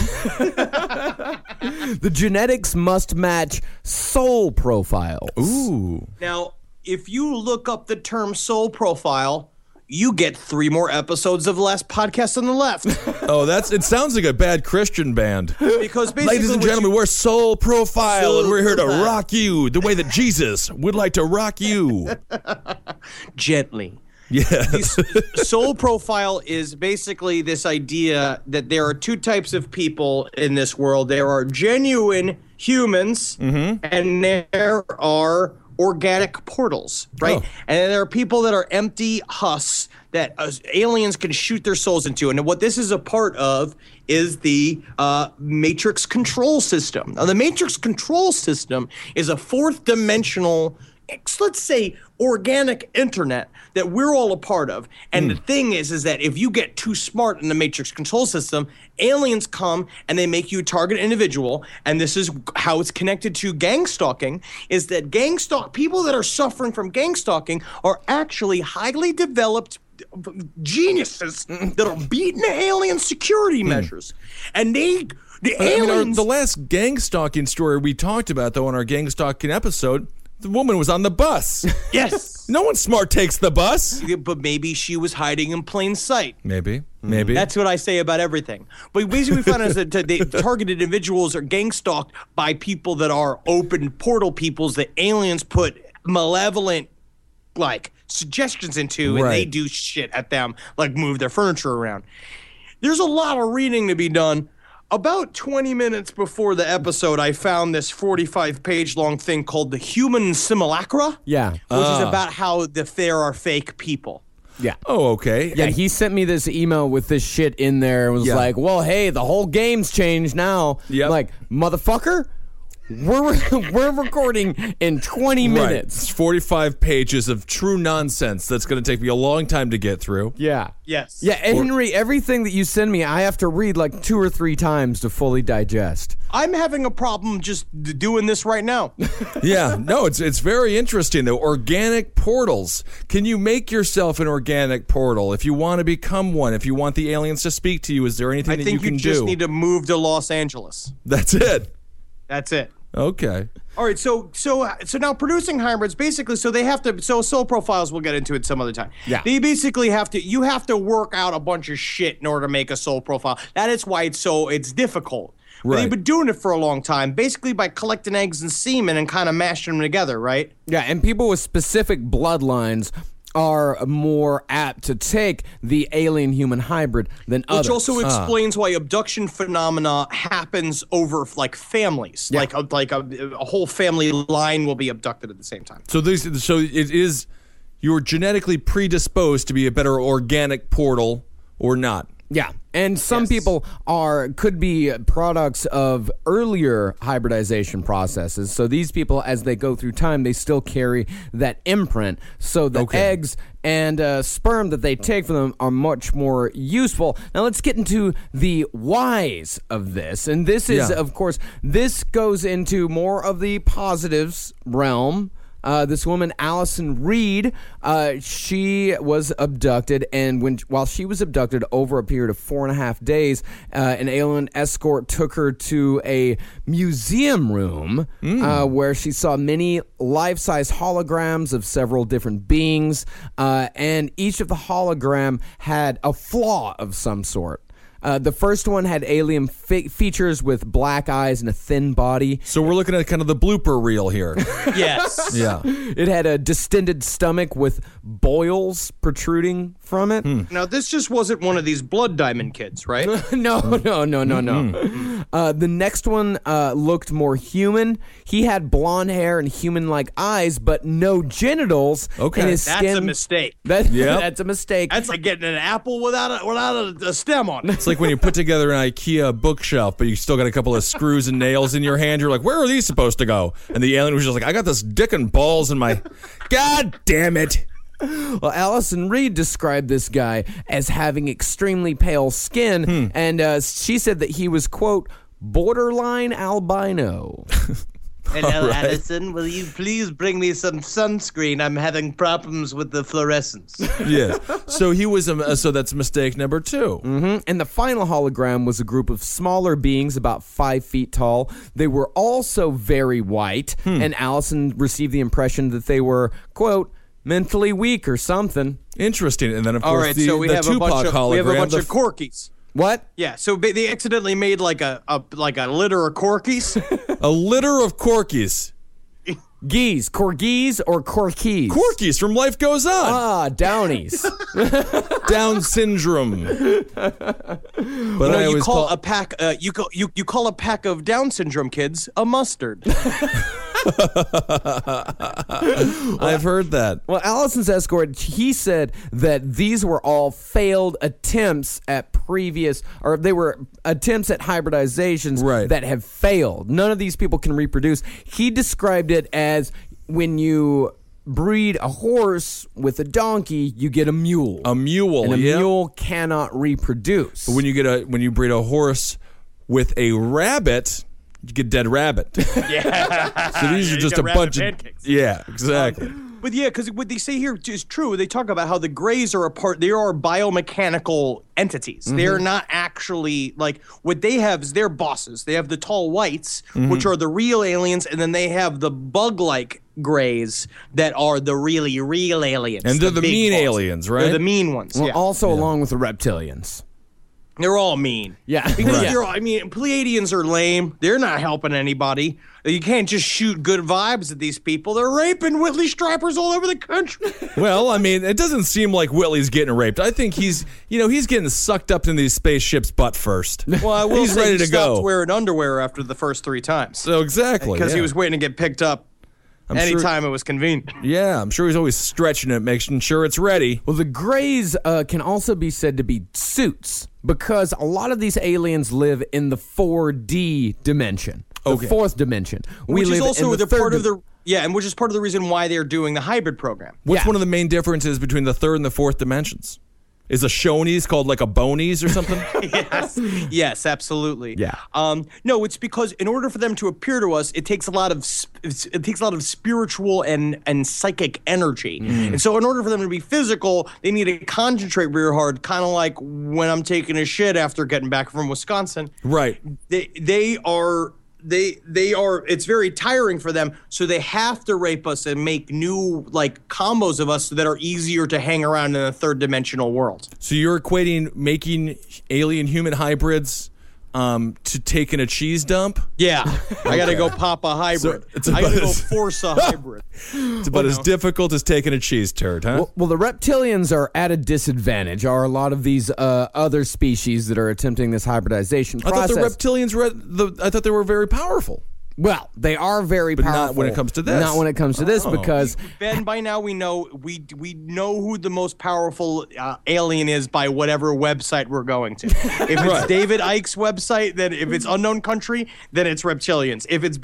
the genetics must match soul profiles. Ooh. Now, if you look up the term soul profile, you get three more episodes of the last podcast on the left. Oh, that's it sounds like a bad Christian band. Because basically, Ladies and what gentlemen, you- we're Soul Profile, Soul and we're here to Profile. rock you the way that Jesus would like to rock you. gently. Yes. Soul profile is basically this idea that there are two types of people in this world. There are genuine humans, and there are organic portals, right? Oh. And then there are people that are empty husks that uh, aliens can shoot their souls into. And what this is a part of is the uh, Matrix control system. Now, the Matrix control system is a fourth dimensional, let's say, organic internet that we're all a part of. And the thing is, is that if you get too smart in the Matrix control system, aliens come and they make you a target individual. And this is how it's connected to gang stalking, is that gang stalk, people that are suffering from gang stalking are actually highly developed geniuses that are beating the alien security measures. And they, the I mean, our- aliens... the last gang stalking story we talked about, though, on our gang stalking episode, the woman was on the bus. yes. No one smart takes the bus. But maybe she was hiding in plain sight. Maybe. Maybe. That's what I say about everything. But basically, we found out that the targeted individuals are gang stalked by people that are open portal peoples that aliens put malevolent, like, suggestions into, and they Right. do shit at them, like move their furniture around. There's a lot of reading to be done. About twenty minutes before the episode, I found this forty-five page long thing called The Human Simulacra. Yeah. Which is about how the there are fake people. Yeah. oh, okay. Yeah, And- he sent me this email with this shit in there and was Yeah. like, well, hey, the whole game's changed now. Yep. Like, motherfucker, we're we're recording in twenty Right. minutes. It's forty-five pages of true nonsense that's going to take me a long time to get through. Yeah. Yes. Yeah, Henry, everything that you send me, I have to read like two or three times to fully digest. I'm having a problem just d- doing this right now. Yeah, no, it's it's very interesting though. Organic portals. Can you make yourself an organic portal if you want to become one? If you want the aliens to speak to you, is there anything I that think you you, can just do? need to move to Los Angeles. That's it. That's it. Okay. All right, so so so now producing hybrids basically, so they have to, so soul profiles, we'll get into it some other time. Yeah. They basically have to, you have to work out a bunch of shit in order to make a soul profile. That is why it's so, it's difficult. But Right. they've been doing it for a long time, basically by collecting eggs and semen and kind of mashing them together, right? Yeah, and people with specific bloodlines are more apt to take the alien human hybrid than Which others. also explains why abduction phenomena happens over like families, like a, like a, a whole family line will be abducted at the same time. So this so it is you're genetically predisposed to be a better organic portal or not. Yeah, and some Yes. people are could be products of earlier hybridization processes. So these people, as they go through time, they still carry that imprint. So the Okay. eggs and uh, sperm that they take from them are much more useful. Now let's get into the whys of this, and this is, Yeah. of course, this goes into more of the positives realm. Uh, this woman, Allison Reed, uh, she was abducted, and when while she was abducted over a period of four and a half days, uh, an alien escort took her to a museum room mm. uh, where she saw many life-size holograms of several different beings, uh, and each of the hologram had a flaw of some sort. Uh, the first one had alien fe- features with black eyes and a thin body. So we're looking at kind of the blooper reel here. Yes. Yeah. It had a distended stomach with boils protruding from it. Hmm. Now, this just wasn't one of these blood diamond kids, right? no, no, no, no, no. Uh, the next one uh, looked more human. He had blonde hair and human-like eyes, but no genitals. Okay. And his That's skin, a mistake. That, Yep. That's a mistake. That's like getting an apple without a, without a, a stem on it. It's like when you put together an IKEA bookshelf, but you still got a couple of screws and nails in your hand. You're like, where are these supposed to go? And the alien was just like, I got this dick and balls in my... God damn it. Well, Allison Reed described this guy as having extremely pale skin, Hmm. and uh, she said that he was, quote, borderline albino. Hello, right. Allison. Will you please bring me some sunscreen? I'm having problems with the fluorescence. Yes. So he was a, so that's mistake number two. Mm-hmm. And the final hologram was a group of smaller beings about five feet tall. They were also very white, Hmm. and Allison received the impression that they were, quote, mentally weak or something. Interesting. And then, of course, All right, the, so we the have, a Tupac bunch of, hologram. we have a bunch the of corkies. What? Yeah, so ba- they accidentally made like a, a like a litter of corkies. A litter of corkies. Geese, corgis or corkies? Corkies from Life Goes On. Ah, Downies. Down syndrome. But no, I you always call call a pack. Uh, you call you you call a pack of Down syndrome kids a mustard. I've heard that. Well, Allison's escort, he said that these were all failed attempts at previous, or they were attempts at hybridizations Right. that have failed. None of these people can reproduce. He described it as when you breed a horse with a donkey, you get a mule. A mule, and a yeah. mule cannot reproduce. When you get a when you breed a horse with a rabbit, you get dead rabbit. Yeah. So these Yeah, are you just got a rabbit bunch of pancakes. yeah, exactly. But yeah, because what they say here is true. They talk about how the Greys are a part. They are biomechanical entities. Mm-hmm. They're not actually like what they have is their bosses. They have the tall whites, Mm-hmm. which are the real aliens, and then they have the bug-like Greys that are the really real aliens. And they're the big mean bosses. aliens, right? They're the mean ones. well, yeah. also along with the reptilians. They're all mean. Yeah. Because Yeah. they're all, I mean, Pleiadians are lame. They're not helping anybody. You can't just shoot good vibes at these people. They're raping Whitley Stripers all over the country. Well, I mean, it doesn't seem like Whitley's getting raped. I think he's, you know, he's getting sucked up in these spaceships butt first. Well, I will he's say ready he to stopped go. wearing underwear after the first three times. So exactly, Because yeah. he was waiting to get picked up I'm anytime sure, it was convenient. Yeah, I'm sure he's always stretching it, making sure it's ready. Well, the Greys uh, can also be said to be suits because a lot of these aliens live in the four D dimension, the Okay. fourth dimension. We Which live is also in the the third part of di- the yeah, and which is part of the reason why they're doing the hybrid program. What's Yeah. one of the main differences between the third and the fourth dimensions? Is a Shoney's called like a Bonies or something? Yes, yes, absolutely. Yeah. Um, no, it's because in order for them to appear to us, it takes a lot of sp- it takes a lot of spiritual and and psychic energy. And so, in order for them to be physical, they need to concentrate real hard. Kind of like when I'm taking a shit after getting back from Wisconsin. Right. They they are. They they are it's very tiring for them, so they have to rape us and make new like combos of us that are easier to hang around in a third dimensional world. So you're equating making alien human hybrids um, to taking a cheese dump? Yeah, I gotta go pop a hybrid. So it's I gotta about go as- force a hybrid. It's about as difficult as taking a cheese turd, huh? Well, well, the reptilians are at a disadvantage. Are a lot of these uh, other species that are attempting this hybridization I thought process? the reptilians were the. I thought they were very powerful. well, they are very But not powerful. when it comes to this. Not when it comes to this, Oh. because Ben, by now we know we we know who the most powerful uh, alien is by whatever website we're going to. If it's Right. David Icke's website, then if it's unknown country, then it's reptilians. If it's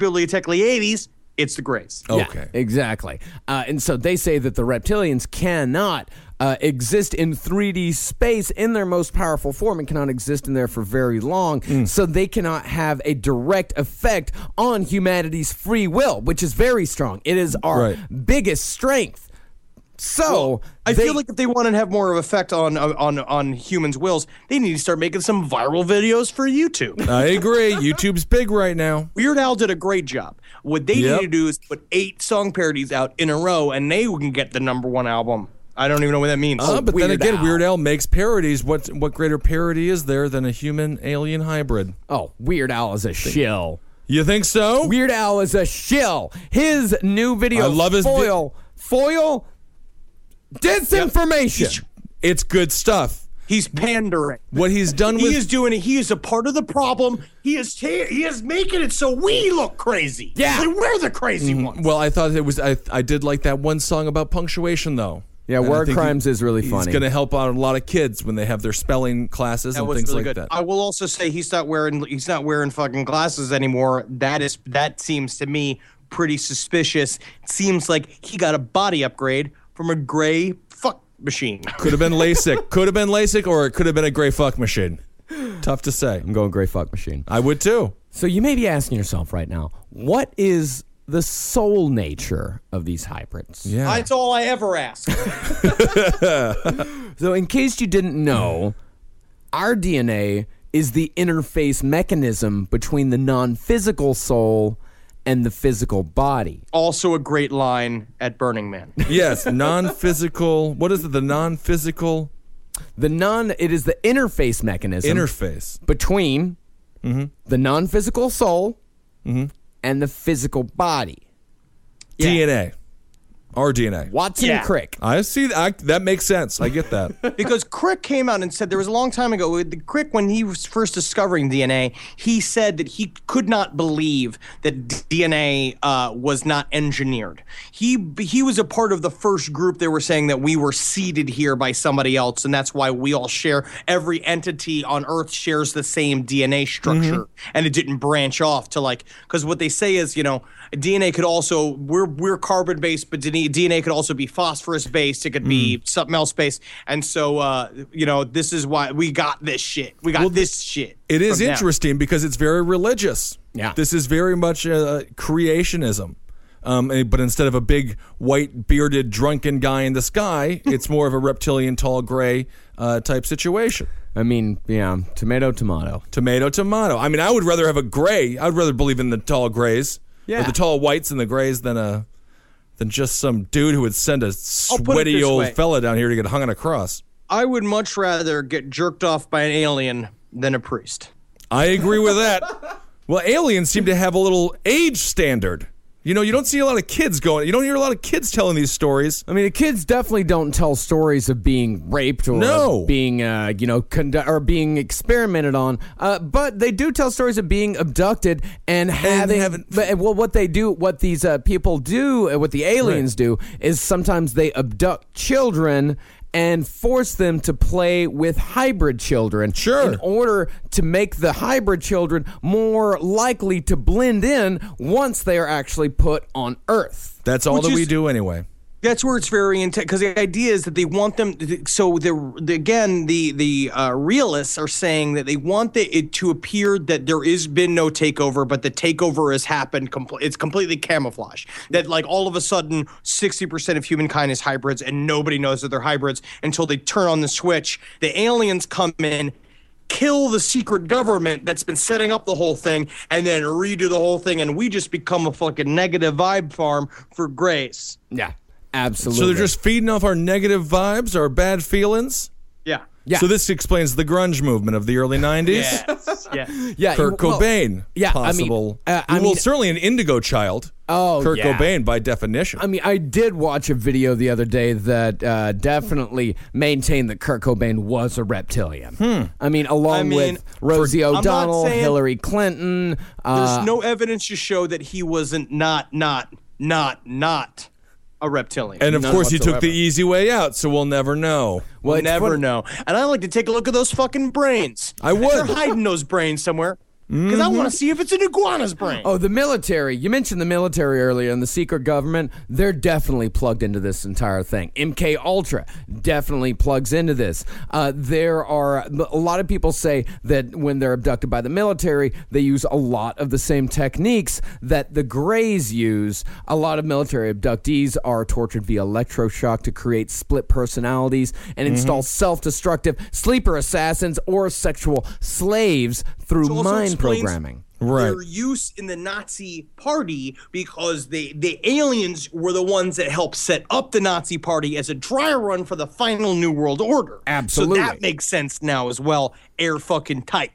Bibliotechleiades, it's the Greys. Yeah, Okay. exactly. Uh, and so they say that the reptilians cannot uh, exist in three D space in their most powerful form and cannot exist in there for very long. Mm. So they cannot have a direct effect on humanity's free will, which is very strong. It is our Right. biggest strength. So Well, I they- feel like if they want to have more of an effect on on on humans' wills, they need to start making some viral videos for YouTube. I agree. YouTube's big right now. Weird Al did a great job. What they Yep. need to do is put eight song parodies out in a row, and they can get the number one album. I don't even know what that means. Uh, but Weird then again, Al. Weird Al makes parodies. What what greater parody is there than a human alien hybrid? oh, Weird Al is a shill. You think so? Weird Al is a shill. His new video, I love his vi- foil, foil, disinformation. It's good stuff. He's pandering. What he's done He with is doing it. He is a part of the problem. He is ta- he is making it so we look crazy. Yeah. Like, we're the crazy ones. well, I thought it was. I I did like that one song about punctuation though. Yeah, And I Word think Crimes he- is really He's funny. going to help out a lot of kids when they have their spelling classes That and was things really like good. that. I will also say he's not wearing he's not wearing fucking glasses anymore. That is that seems to me pretty suspicious. It seems like he got a body upgrade from a gray fuck machine. Could have been LASIK. Could have been LASIK, or it could have been a gray fuck machine. Tough to say. I'm going gray fuck machine. I would too. So you may be asking yourself right now, what is the soul nature of these hybrids? Yeah. That's all I ever ask. So in case you didn't know, our D N A is the interface mechanism between the non-physical soul and the physical body. Also a great line at Burning Man. Yes. Non-physical. What is it? The non-physical The non it is the interface mechanism interface. between the non-physical soul and the physical body. D N A. Our D N A. Watson Yeah. Crick. I see. I, that makes sense. I get that. Because Crick came out and said there was a long time ago, with Crick, when he was first discovering D N A, he said that he could not believe that D N A uh, was not engineered. He he was a part of the first group that were saying that we were seeded here by somebody else, and that's why we all share, every entity on Earth shares the same D N A structure, and it didn't branch off to like, because what they say is, you know, D N A could also, we're we're carbon based, but D N A could also be phosphorus based. It could be something else based. And so, uh, you know, this is why we got this shit. We got Well, this shit. It is from them. interesting because it's very religious. Yeah. This is very much uh, creationism. Um, and- but instead of a big white bearded drunken guy in the sky, it's more of a reptilian tall gray uh, type situation. I mean, yeah, tomato, tomato. Tomato, tomato. I mean, I would rather have a gray. I would rather believe in the tall grays, Yeah. or the tall whites and the grays than a than just some dude who would send a I'll put it sweaty this old way. fella down here to get hung on a cross. I would much rather get jerked off by an alien than a priest. I agree with that. Well, aliens seem to have a little age standard. You know, you don't see a lot of kids going. You don't hear a lot of kids telling these stories. I mean, the kids definitely don't tell stories of being raped or No. of being, uh, you know, condu- or being experimented on. Uh, but they do tell stories of being abducted and having. having- but, well, what they do, what these uh, people do, uh, what the aliens do, is sometimes they abduct children and force them to play with hybrid children Sure. in order to make the hybrid children more likely to blend in once they are actually put on Earth. That's all Which that we is- do anyway. That's where it's very intense, because the idea is that they want them. So the, the again, the the uh, realists are saying that they want the, it to appear that there is been no takeover, but the takeover has happened. Compl- it's completely camouflage. That like all of a sudden, sixty percent of humankind is hybrids, and nobody knows that they're hybrids until they turn on the switch. The aliens come in, kill the secret government that's been setting up the whole thing, and then redo the whole thing, and we just become a fucking negative vibe farm for grace. Yeah, absolutely. So they're just feeding off our negative vibes, our bad feelings. Yeah. Yeah. So this explains the grunge movement of the early nineties. Yes. yes. yeah, Kurt well, Cobain. yeah, I mean, possible. uh, I well, mean- certainly an indigo child. Oh, Kurt yeah. Cobain by definition. I mean, I did watch a video the other day that uh, definitely maintained that Kurt Cobain was a reptilian. Hmm. I mean, along I mean, with Rosie I'm not O'Donnell, saying- Hillary Clinton. Uh, There's no evidence to show that he wasn't not not not not a reptilian. and of none course, he took whatsoever. the easy way out, so we'll never know. we'll it's never funny- know. And I like to take a look at those fucking brains. I would. They're hiding those brains somewhere. Because I want to see if it's an iguana's brain. Oh, the military. You mentioned the military earlier and the secret government. They're definitely plugged into this entire thing. M K Ultra definitely plugs into this. Uh, there are a lot of people say that when they're abducted by the military, they use a lot of the same techniques that the Greys use. A lot of military abductees are tortured via electroshock to create split personalities and mm-hmm. install self-destructive sleeper assassins or sexual slaves through mind programming. Right. Their use in the Nazi party because they, the aliens were the ones that helped set up the Nazi party as a dry run for the final New World Order. Absolutely. So that makes sense now as well. Air fucking tight.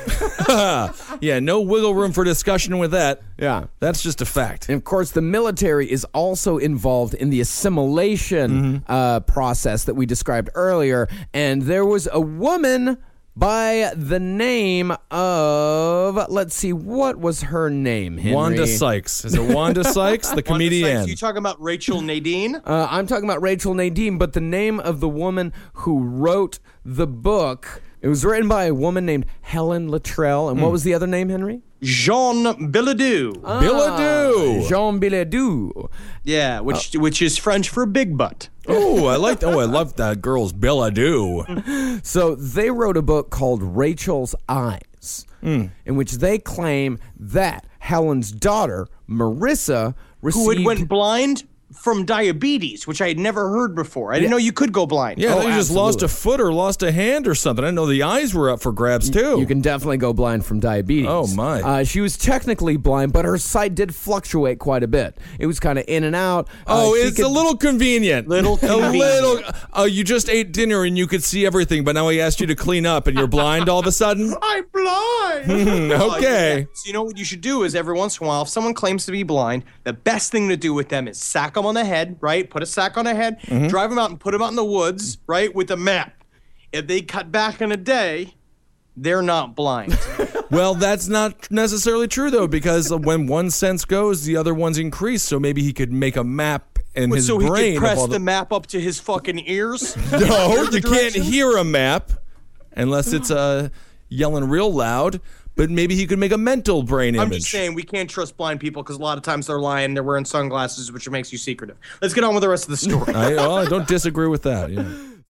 Yeah, no wiggle room for discussion with that. Yeah. That's just a fact. And of course, the military is also involved in the assimilation mm-hmm. uh, process that we described earlier. And there was a woman by the name of, let's see, what was her name, Henry? Wanda Sykes. Is it Wanda Sykes, the comedian? Wanda Sykes. You talking about Rachel Nadine? Uh, I'm talking about Rachel Nadine, but the name of the woman who wrote the book, it was written by a woman named Helen Luttrell. And mm. what was the other name, Henry? Jean Bilodeau. Ah, Bilodeau. Jean Bilodeau. Yeah, which uh, which is French for big butt. Oh, I like. Oh, I love that girl's Bilodeau. So they wrote a book called Rachel's Eyes, mm. in which they claim that Helen's daughter Marissa received, who had went blind from diabetes, which I had never heard before. I didn't yeah. know you could go blind. Yeah, oh, you just absolutely. lost a foot or lost a hand or something. I didn't know the eyes were up for grabs, too. You can definitely go blind from diabetes. Oh, my. Uh, she was technically blind, but her sight did fluctuate quite a bit. It was kind of in and out. Oh, uh, it's could, a little convenient. Little convenient. A little. Uh, you just ate dinner and you could see everything, but now he asked you to clean up and you're blind all of a sudden? I'm blind. Okay. Yeah. So you know what you should do is every once in a while, if someone claims to be blind, the best thing to do with them is sack them on the head, right? Put a sack on their head, mm-hmm. drive them out and put them out in the woods, right, with a map. If they cut back in a day, they're not blind. Well, that's not necessarily true, though, because when one sense goes, the other one's increased. So maybe he could make a map in well, his so brain. So he could press the... the map up to his fucking ears? No, you can't hear a map unless it's uh, yelling real loud. But maybe he could make a mental brain image. I'm just saying, we can't trust blind people because a lot of times they're lying. They're wearing sunglasses, which makes you secretive. Let's get on with the rest of the story. I, well, I don't disagree with that. Yeah.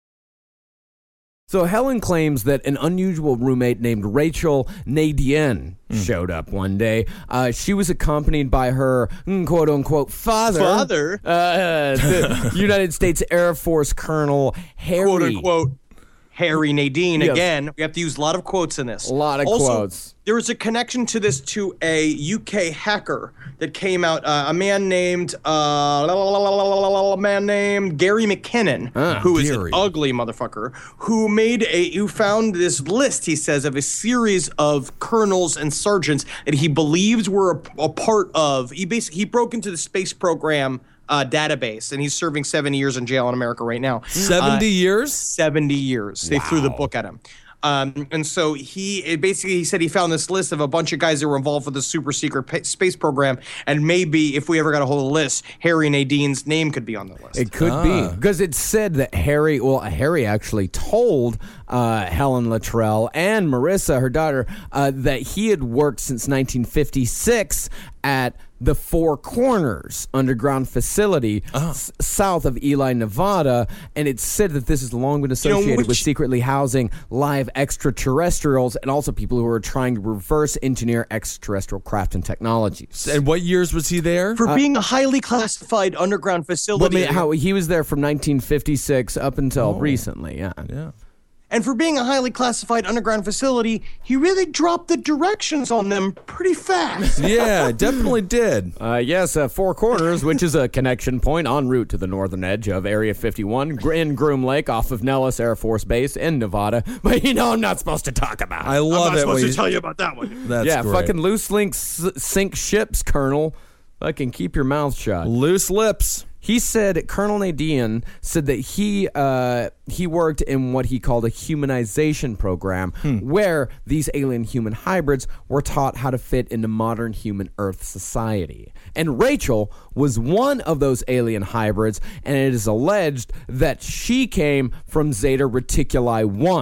So Helen claims that an unusual roommate named Rachel Nadine mm. showed up one day. Uh, she was accompanied by her quote-unquote father. Father? Uh, the United States Air Force Colonel Harry. Quote-unquote. Harry Nadine. Yes. Again, we have to use a lot of quotes in this. A lot of also, quotes. There is a connection to this to a U K hacker that came out, uh, a man named uh, a man named Gary McKinnon, ah, who is Gary. an ugly motherfucker, who made a who found this list, he says, of a series of colonels and sergeants that he believes were a, a part of. He basically he broke into the space program Uh, database, and he's serving seventy years in jail in America right now. seventy uh, years? seventy years. They wow. threw the book at him. Um, and so he it basically he said he found this list of a bunch of guys that were involved with the super secret pa- space program, and maybe if we ever got a hold of the list, Harry Nadine's name could be on the list. It could ah. be, because it said that Harry, well, Harry actually told uh, Helen Luttrell and Marissa, her daughter, uh, that he had worked since nineteen fifty-six at the Four Corners underground facility oh. s- south of Ely, Nevada, and it's said that this has long been associated you know, which... with secretly housing live extraterrestrials and also people who are trying to reverse engineer extraterrestrial craft and technologies. And what years was he there? For uh, being a highly classified underground facility. Well, I mean, how he was there from nineteen fifty-six up until oh. recently, yeah. Yeah. And for being a highly classified underground facility, he really dropped the directions on them pretty fast. Yeah, definitely did. Uh, yes, uh, Four Corners, which is a connection point en route to the northern edge of Area fifty-one in Groom Lake off of Nellis Air Force Base in Nevada. But, you know, I'm not supposed to talk about it. I love I'm not it. supposed to you... tell you about that one. That's yeah, great. fucking loose link s- sink ships, Colonel. Fucking keep your mouth shut. Loose lips. He said, Colonel Nadine said that he uh, he worked in what he called a humanization program hmm. where these alien-human hybrids were taught how to fit into modern human Earth society. And Rachel was one of those alien hybrids, and it is alleged that she came from Zeta Reticuli one,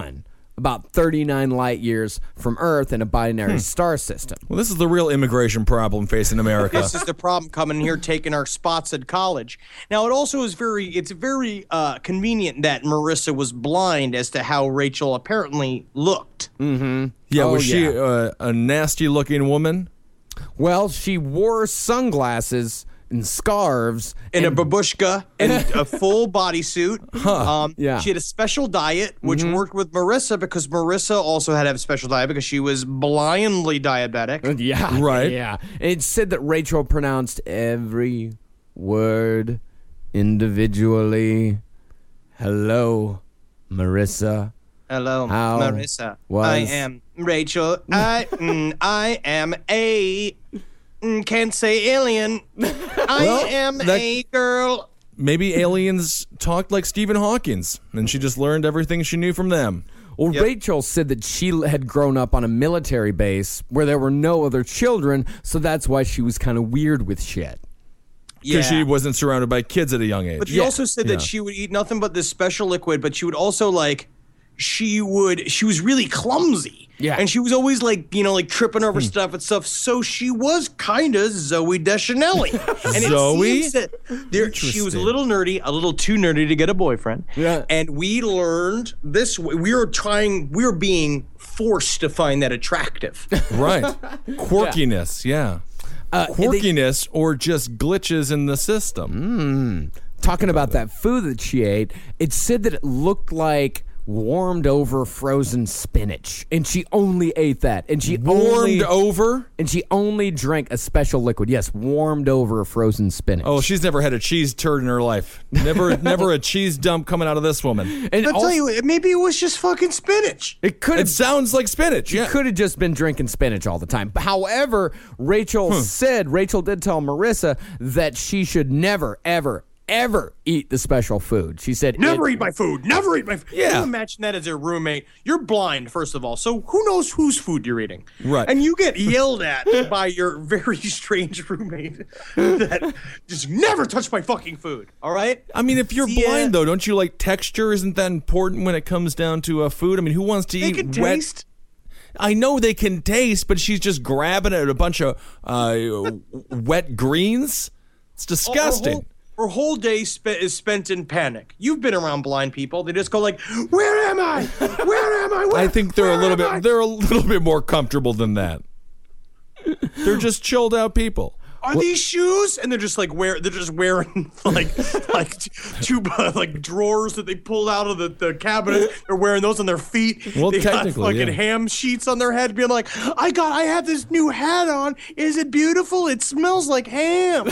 about thirty-nine light years from Earth in a binary star system. Well, this is the real immigration problem facing America. This is the problem coming here taking our spots at college. Now, it also is very, it's very uh, convenient that Marissa was blind as to how Rachel apparently looked. Mm-hmm. Yeah, Oh, was she yeah. uh, a nasty-looking woman? Well, she wore sunglasses and scarves. In and a babushka and a full bodysuit. Um, Yeah. She had a special diet, which worked with Marissa because Marissa also had to have a special diet because she was blindly diabetic. Yeah. Right. Yeah. And it said that Rachel pronounced every word individually. Hello, Marissa. Hello, How Marissa. was- I am Rachel. I mm, I am a mm, can't say alien. I Well, am that- a girl. Maybe aliens talked like Stephen Hawkins, and she just learned everything she knew from them. Well, Yep. Rachel said that she had grown up on a military base where there were no other children, so that's why she was kind of weird with shit. Because she wasn't surrounded by kids at a young age. But she also said that she would eat nothing but this special liquid, but she would also like she would she was really clumsy. Yeah. And she was always like, you know, like tripping over stuff and stuff. So she was kind of Zoe Deschanel. And it Zoe? seems that there, she was a Interesting. little nerdy, a little too nerdy to get a boyfriend. Yeah. And we learned this way. We were trying, we were being forced to find that attractive. Right. Quirkiness, yeah. Uh, and they- Quirkiness or just glitches in the system. talking about that food that she ate, it said that it looked like warmed over frozen spinach, and she only ate that, and she Warmed only, over? and she only drank a special liquid. Yes, warmed over frozen spinach. Oh, she's never had a cheese turd in her life. Never never a cheese dump coming out of this woman. and I'll also, tell you, maybe it was just fucking spinach. it could It have sounds like spinach, yeah. could have just been drinking spinach all the time. However, Rachel said, Rachel did tell Marissa that she should never, ever, ever eat the special food. She said, Never it- eat my food. Never eat my food. Yeah. Can you imagine that as a roommate? You're blind, first of all. So who knows whose food you're eating? Right. And you get yelled at by your very strange roommate that just never touch my fucking food. All right? I mean, if you're Yeah. blind, though, don't you like texture? Isn't that important when it comes down to uh, food? I mean, who wants to They eat can wet? taste. I know they can taste, but she's just grabbing at a bunch of uh, wet greens. It's disgusting. Her whole, her whole day spe- is spent in panic. You've been around blind people. They just go like, where am I? Where am I? Where, I think they're a where little am I?" bit they're a little bit more comfortable than that. They're just chilled out people. Are these shoes? And they're just like wear. They're just wearing like like two uh, like drawers that they pulled out of the, the cabinet. They're wearing those on their feet. Well, they got technically, fucking yeah. ham sheets on their head, being like, "I got, I have this new hat on. Is it beautiful? It smells like ham."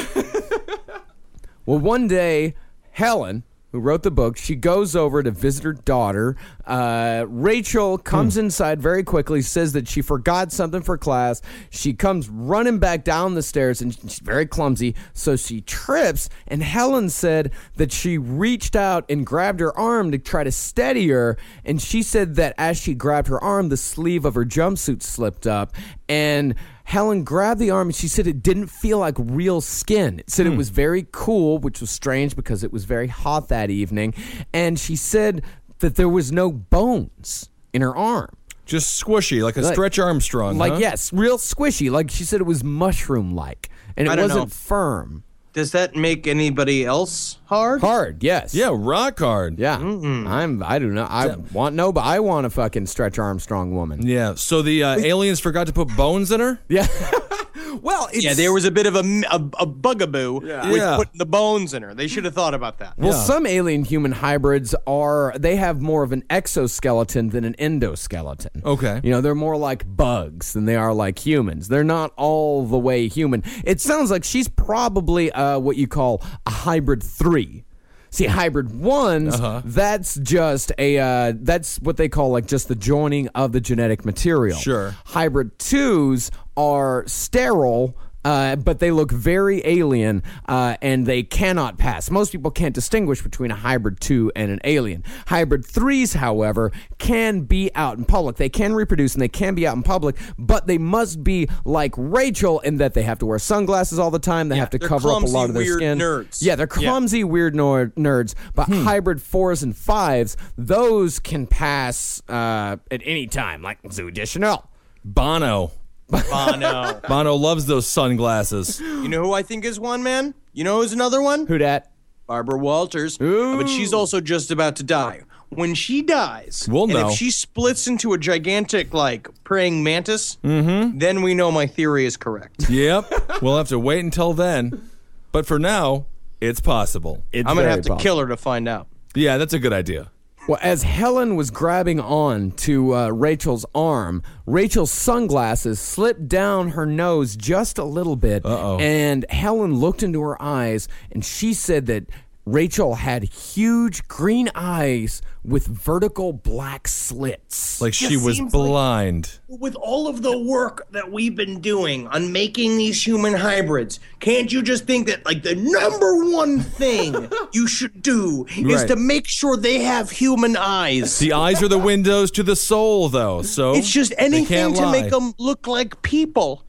Well, one day, Helen, who wrote the book, she goes over to visit her daughter. Uh, Rachel comes inside very quickly, says that she forgot something for class. She comes running back down the stairs, and she's very clumsy, so she trips. And Helen said that she reached out and grabbed her arm to try to steady her. And she said that as she grabbed her arm, the sleeve of her jumpsuit slipped up. And Helen grabbed the arm and she said it didn't feel like real skin. It said it was very cool, which was strange because it was very hot that evening. And she said that there was no bones in her arm. Just squishy, like a Like- Stretch Armstrong. Like, huh? yes, real squishy. Like she said it was mushroom-like. And it I don't wasn't know. firm. Does that make anybody else hard? Hard, yes. Yeah, rock hard. Yeah. I'm, I don't know. I want no, but I want a fucking Stretch Armstrong woman. Yeah. So the uh, aliens forgot to put bones in her? Yeah. Well, it's, Yeah, there was a bit of a, a, a bugaboo with Yeah. putting the bones in her. They should have thought about that. Well, Yeah. some alien human hybrids are, they have more of an exoskeleton than an endoskeleton. Okay. You know, they're more like bugs than they are like humans. They're not all the way human. It sounds like she's probably uh, what you call a hybrid three. See, hybrid ones, Uh-huh. that's just a, uh, that's what they call like just the joining of the genetic material. Sure. Hybrid twos are sterile uh, but they look very alien, uh, and they cannot pass. Most people can't distinguish between a hybrid two and an alien. Hybrid threes, however, can be out in public. They can reproduce and they can be out in public, but they must be like Rachel in that they have to wear sunglasses all the time. They Yeah, have to they're cover up a lot of their clumsy, skin. weird nerds. Yeah, they're clumsy, weird nor- nerds. But hybrid fours and fives, those can pass uh, at any time, like Zoo Deschanel. Bono. Bono. Bono loves those sunglasses. You know who I think is one, man? You know who's another one? Who dat? Barbara Walters. Ooh. But she's also just about to die. When she dies, We'll and know. if she splits into a gigantic, like, praying mantis, mm-hmm. then we know my theory is correct. Yep. We'll have to wait until then. But for now, it's possible. It's I'm going to very have to possible. kill her to find out. Yeah, that's a good idea. Well, as Helen was grabbing on to uh, Rachel's arm, Rachel's sunglasses slipped down her nose just a little bit. Uh-oh. And Helen looked into her eyes, and she said that Rachel had huge green eyes with vertical black slits. Like she Just was seems like- blind. With all of the work that we've been doing on making these human hybrids, can't you just think that, like, the number one thing you should do is Right. to make sure they have human eyes? The eyes are the windows to the soul, though. So It's just they anything can't to lie. make them look like people.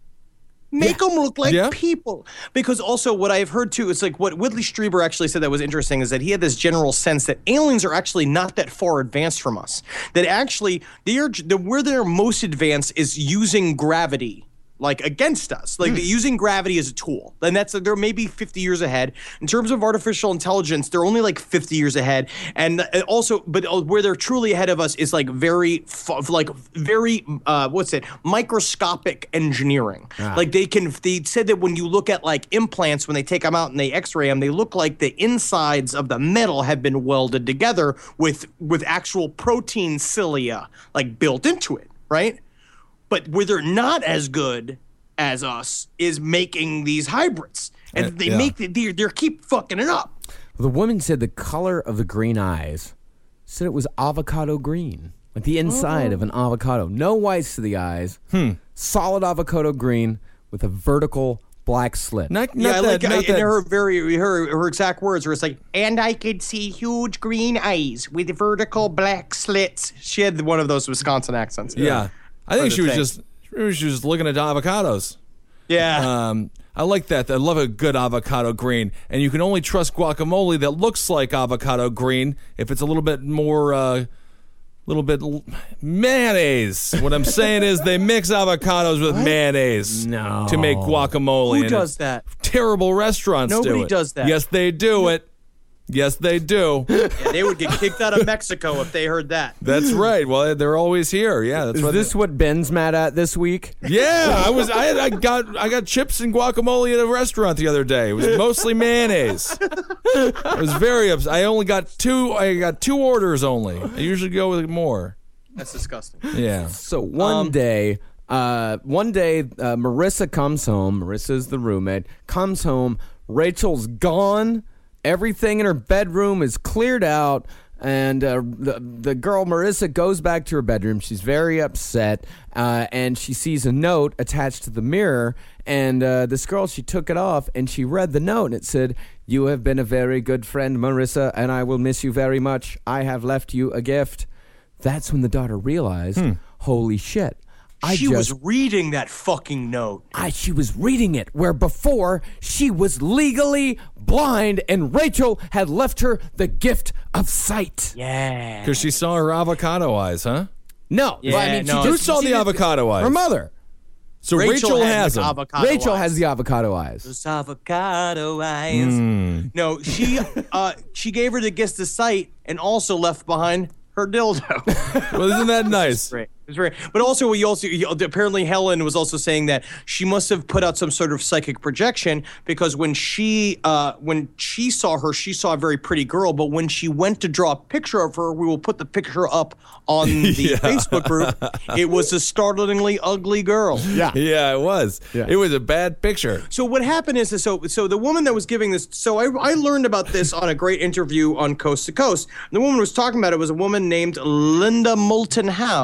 Make them look like Yeah. people. Because also what I've heard too, it's like what Whitley Strieber actually said that was interesting is that he had this general sense that aliens are actually not that far advanced from us. That actually they are the, where they're most advanced is using gravity. Like against us, like using gravity as a tool, and that's they're maybe fifty years ahead in terms of artificial intelligence. They're only like fifty years ahead, and also, but where they're truly ahead of us is like very, like very, uh, what's it? Microscopic engineering. Like they can. They said that when you look at like implants, when they take them out and they X-ray them, they look like the insides of the metal have been welded together with with actual protein cilia like built into it, right? But where they're not as good as us is making these hybrids, and Uh, they yeah. make the, they they keep fucking it up. The woman said the color of the green eyes said it was avocado green, like the inside of an avocado. No whites to the eyes. Hmm. Solid avocado green with a vertical black slit. Not, not Yeah, I that, like not I, that- and her very her her exact words were it's like, and I could see huge green eyes with vertical black slits. She had one of those Wisconsin accents. Yeah. I think the she was thing. just she was just looking at avocados. yeah. Um, I like that. I love a good avocado green, and you can only trust guacamole that looks like avocado green if it's a little bit more, a uh, little bit l- mayonnaise. What I'm saying is they mix avocados with mayonnaise No. to make guacamole. Who and does it's- that? Terrible restaurants do Nobody it. does that. Yes, they do it. Yes, they do. Yeah, they would get kicked out of Mexico if they heard that. That's right. Well, they're always here. Yeah, that's Is what. this what Ben's mad at this week? Yeah, I was. I, I got. I got chips and guacamole at a restaurant the other day. It was mostly mayonnaise. I was very upset. I only got two. I got two orders only. I usually go with more. That's disgusting. Yeah. So one Um, day, uh, one day, uh, Marissa comes home. Marissa's the roommate. Comes home. Rachel's gone. Everything in her bedroom is cleared out. And uh, the, the girl, Marissa, goes back to her bedroom. She's very upset. Uh, and she sees a note attached to the mirror. And uh, this girl, she took it off and she read the note. And it said, "You have been a very good friend, Marissa, and I will miss you very much. I have left you a gift." That's when the daughter realized, holy shit. I she just, was reading that fucking note. I, she was reading it, where before she was legally blind and Rachel had left her the gift of sight. Yeah. Because she saw her avocado eyes, huh? No, Yeah, but I mean, no, she Who just, saw she the did- avocado eyes? Her mother. So Rachel, had, has like, them. avocado Rachel eyes. has the avocado eyes. Those avocado eyes. Hmm. No, she uh, she gave her the gift of sight and also left behind her dildo. Well, isn't that nice? Great. It was very, but also we also you- apparently Helen was also saying that she must have put out some sort of psychic projection because when she uh, when she saw her, she saw a very pretty girl, but when she went to draw a picture of her, we will put the picture up on the Facebook group. It was a startlingly ugly girl. Yeah. Yeah, it was. Yeah. It was a bad picture. So what happened is, so so the woman that was giving this, so I, I learned about this on a great interview on Coast to Coast. The woman was talking about it was a woman named Linda Moulton Howe, who is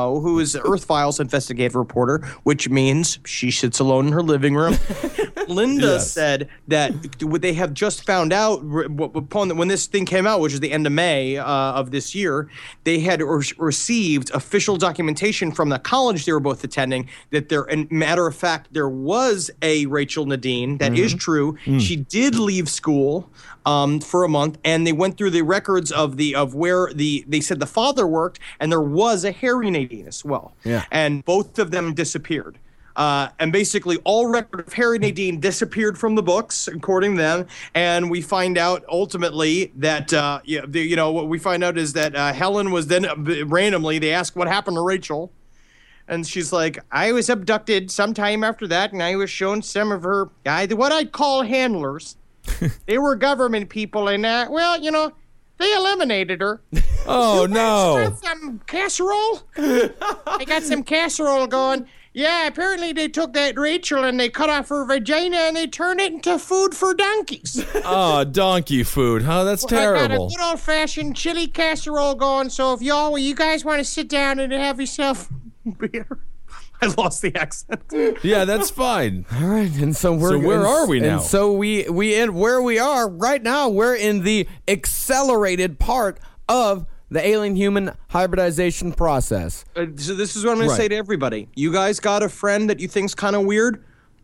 was Earth Files investigative reporter, which means she sits alone in her living room. Linda Yes. said that what they have just found out re- upon when this thing came out, which is the end of May uh, of this year, they had re- received official documentation from the college they were both attending that there, and matter of fact, there was a Rachel Nadine. That is true. She did leave school um, for a month, and they went through the records of the of where the they said the father worked, and there was a Harry Nadine as well. Yeah. And both of them disappeared. Uh, and basically, all record of Harry Nadine disappeared from the books, according to them. And we find out ultimately that, uh, you, the, you know, what we find out is that uh, Helen was then uh, randomly, they asked what happened to Rachel. And she's like, I was abducted sometime after that, and I was shown some of her, uh, what I'd call handlers. They were government people, and, uh, well, you know, they eliminated her. Oh, no. Got some casserole? I got some casserole going. Yeah, apparently they took that Rachel and they cut off her vagina and they turned it into food for donkeys. Oh, donkey food, huh? That's I got a terrible. good old-fashioned chili casserole going, so if y'all, you guys want to sit down and have yourself beer. I lost the accent. Yeah, that's fine. All right, and so we're So where are we now? And so we we in where we are right now. We're in the accelerated part of the alien human hybridization process. Uh, so this is what I'm going Right. to say to everybody. You guys got a friend that you think's kind of weird?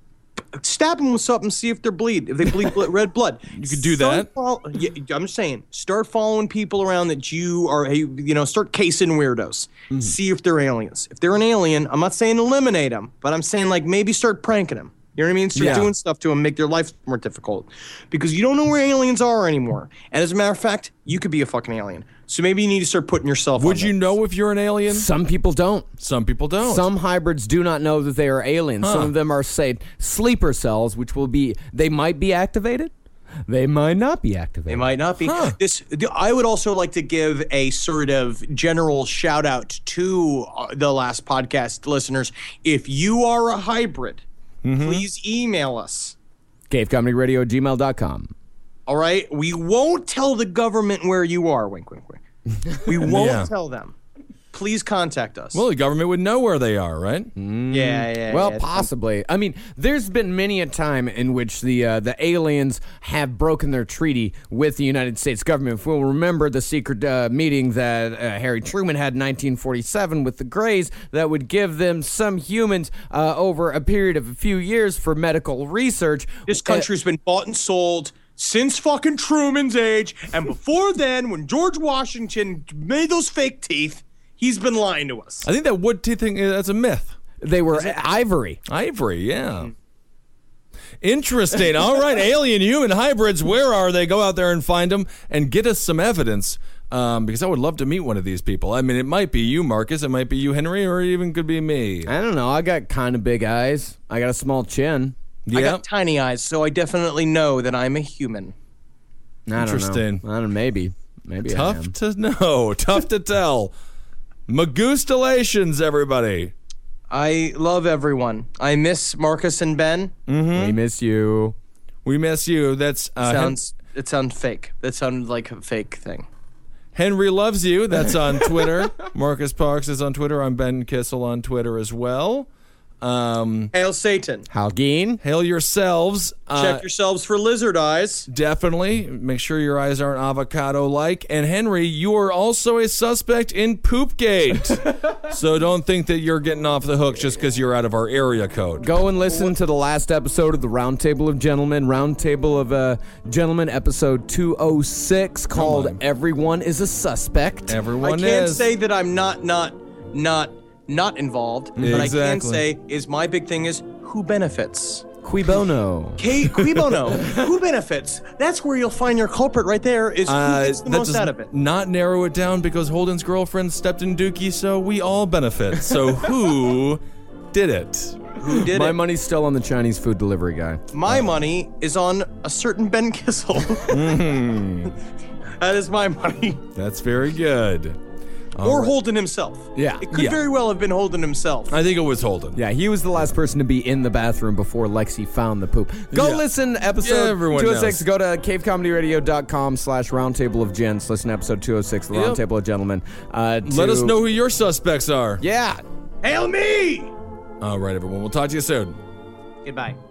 Stab them with something, see if they bleed. If they bleed bl- red blood, You could do Start that. Follow, yeah, I'm just saying, start following people around that you are. You know, start casing weirdos. Mm-hmm. See if they're aliens. If they're an alien, I'm not saying eliminate them, but I'm saying like maybe start pranking them. You know what I mean? Start Yeah. doing stuff to them, make their life more difficult, because you don't know where aliens are anymore. And as a matter of fact, you could be a fucking alien. So maybe you need to start putting yourself. Would on you that. know if you're an alien? Some people don't. Some people don't. Some hybrids do not know that they are aliens. Some Huh. of them are, say, sleeper cells, which will be, they might be activated. They might not be activated. It might not be. Huh. This. I would also like to give a sort of general shout out to uh, the last podcast listeners. If you are a hybrid, please email us. cavecomedyradio at gmail dot com. All right. We won't tell the government where you are. Wink, wink, wink. We won't Yeah. tell them. Please contact us. Well, the government would know where they are, right? yeah, yeah. Well, yeah. possibly. I mean, there's been many a time in which the uh, the aliens have broken their treaty with the United States government. If we'll remember the secret uh, meeting that uh, Harry Truman had in nineteen forty-seven with the Greys that would give them some humans uh, over a period of a few years for medical research. This country's been bought and sold since fucking Truman's age, and before then, when George Washington made those fake teeth, he's been lying to us. I think that wood teeth thing, uh, that's a myth. They were ivory. Ivory, yeah. Interesting. All right, alien human hybrids, where are they? Go out there and find them and get us some evidence, um, because I would love to meet one of these people. I mean, it might be you, Marcus. It might be you, Henry, or it even could be me. I don't know. I got kind of big eyes. I got a small chin. I Yeah. got tiny eyes, so I definitely know that I'm a human. I don't Interesting. know. I don't know. Maybe. Maybe I Tough am. to know. Tough to tell. Magustalations, everybody. I love everyone. I miss Marcus and Ben. We miss you. We miss you. That's uh, Hen- Sounds it sounds fake. That sounded like a fake thing. Henry loves you. That's on Twitter. Marcus Parks is on Twitter. I'm Ben Kissel on Twitter as well. Um, Hail Satan. Halgeen. hail yourselves. Uh, Check yourselves for lizard eyes. Definitely. Make sure your eyes aren't avocado-like. And Henry, you are also a suspect in Poopgate. So don't think that you're getting off the hook just because you're out of our area code. Go and listen to the last episode of the Roundtable of Gentlemen, Roundtable of uh, Gentlemen, episode two oh six, called on. Everyone is a Suspect. Everyone I can't is. say that I'm not not not not involved, but I can Exactly. say is my big thing is who benefits. Qui bono. K qui bono. Who benefits? That's where you'll find your culprit right there. Is who Uh, gets the that most does out of it. not narrow it down because Holden's girlfriend stepped in Dookie, so we all benefit. So who did it? Who did My it? money's still on the Chinese food delivery guy. My money is on a certain Ben Kissel. Mm-hmm. That is my money. That's very good. Or Holden himself. Yeah. It could Yeah. very well have been Holden himself. I think it was Holden. Yeah, he was the last person to be in the bathroom before Lexi found the poop. Go Yeah. listen to episode Yeah, everyone two oh six. knows. Go to cavecomedyradio.com slash roundtable of gents. Listen to episode two oh six, the Yep. Roundtable of Gentlemen. Uh, Let to- us know who your suspects are. Yeah. Hail me! All right, everyone. We'll talk to you soon. Goodbye.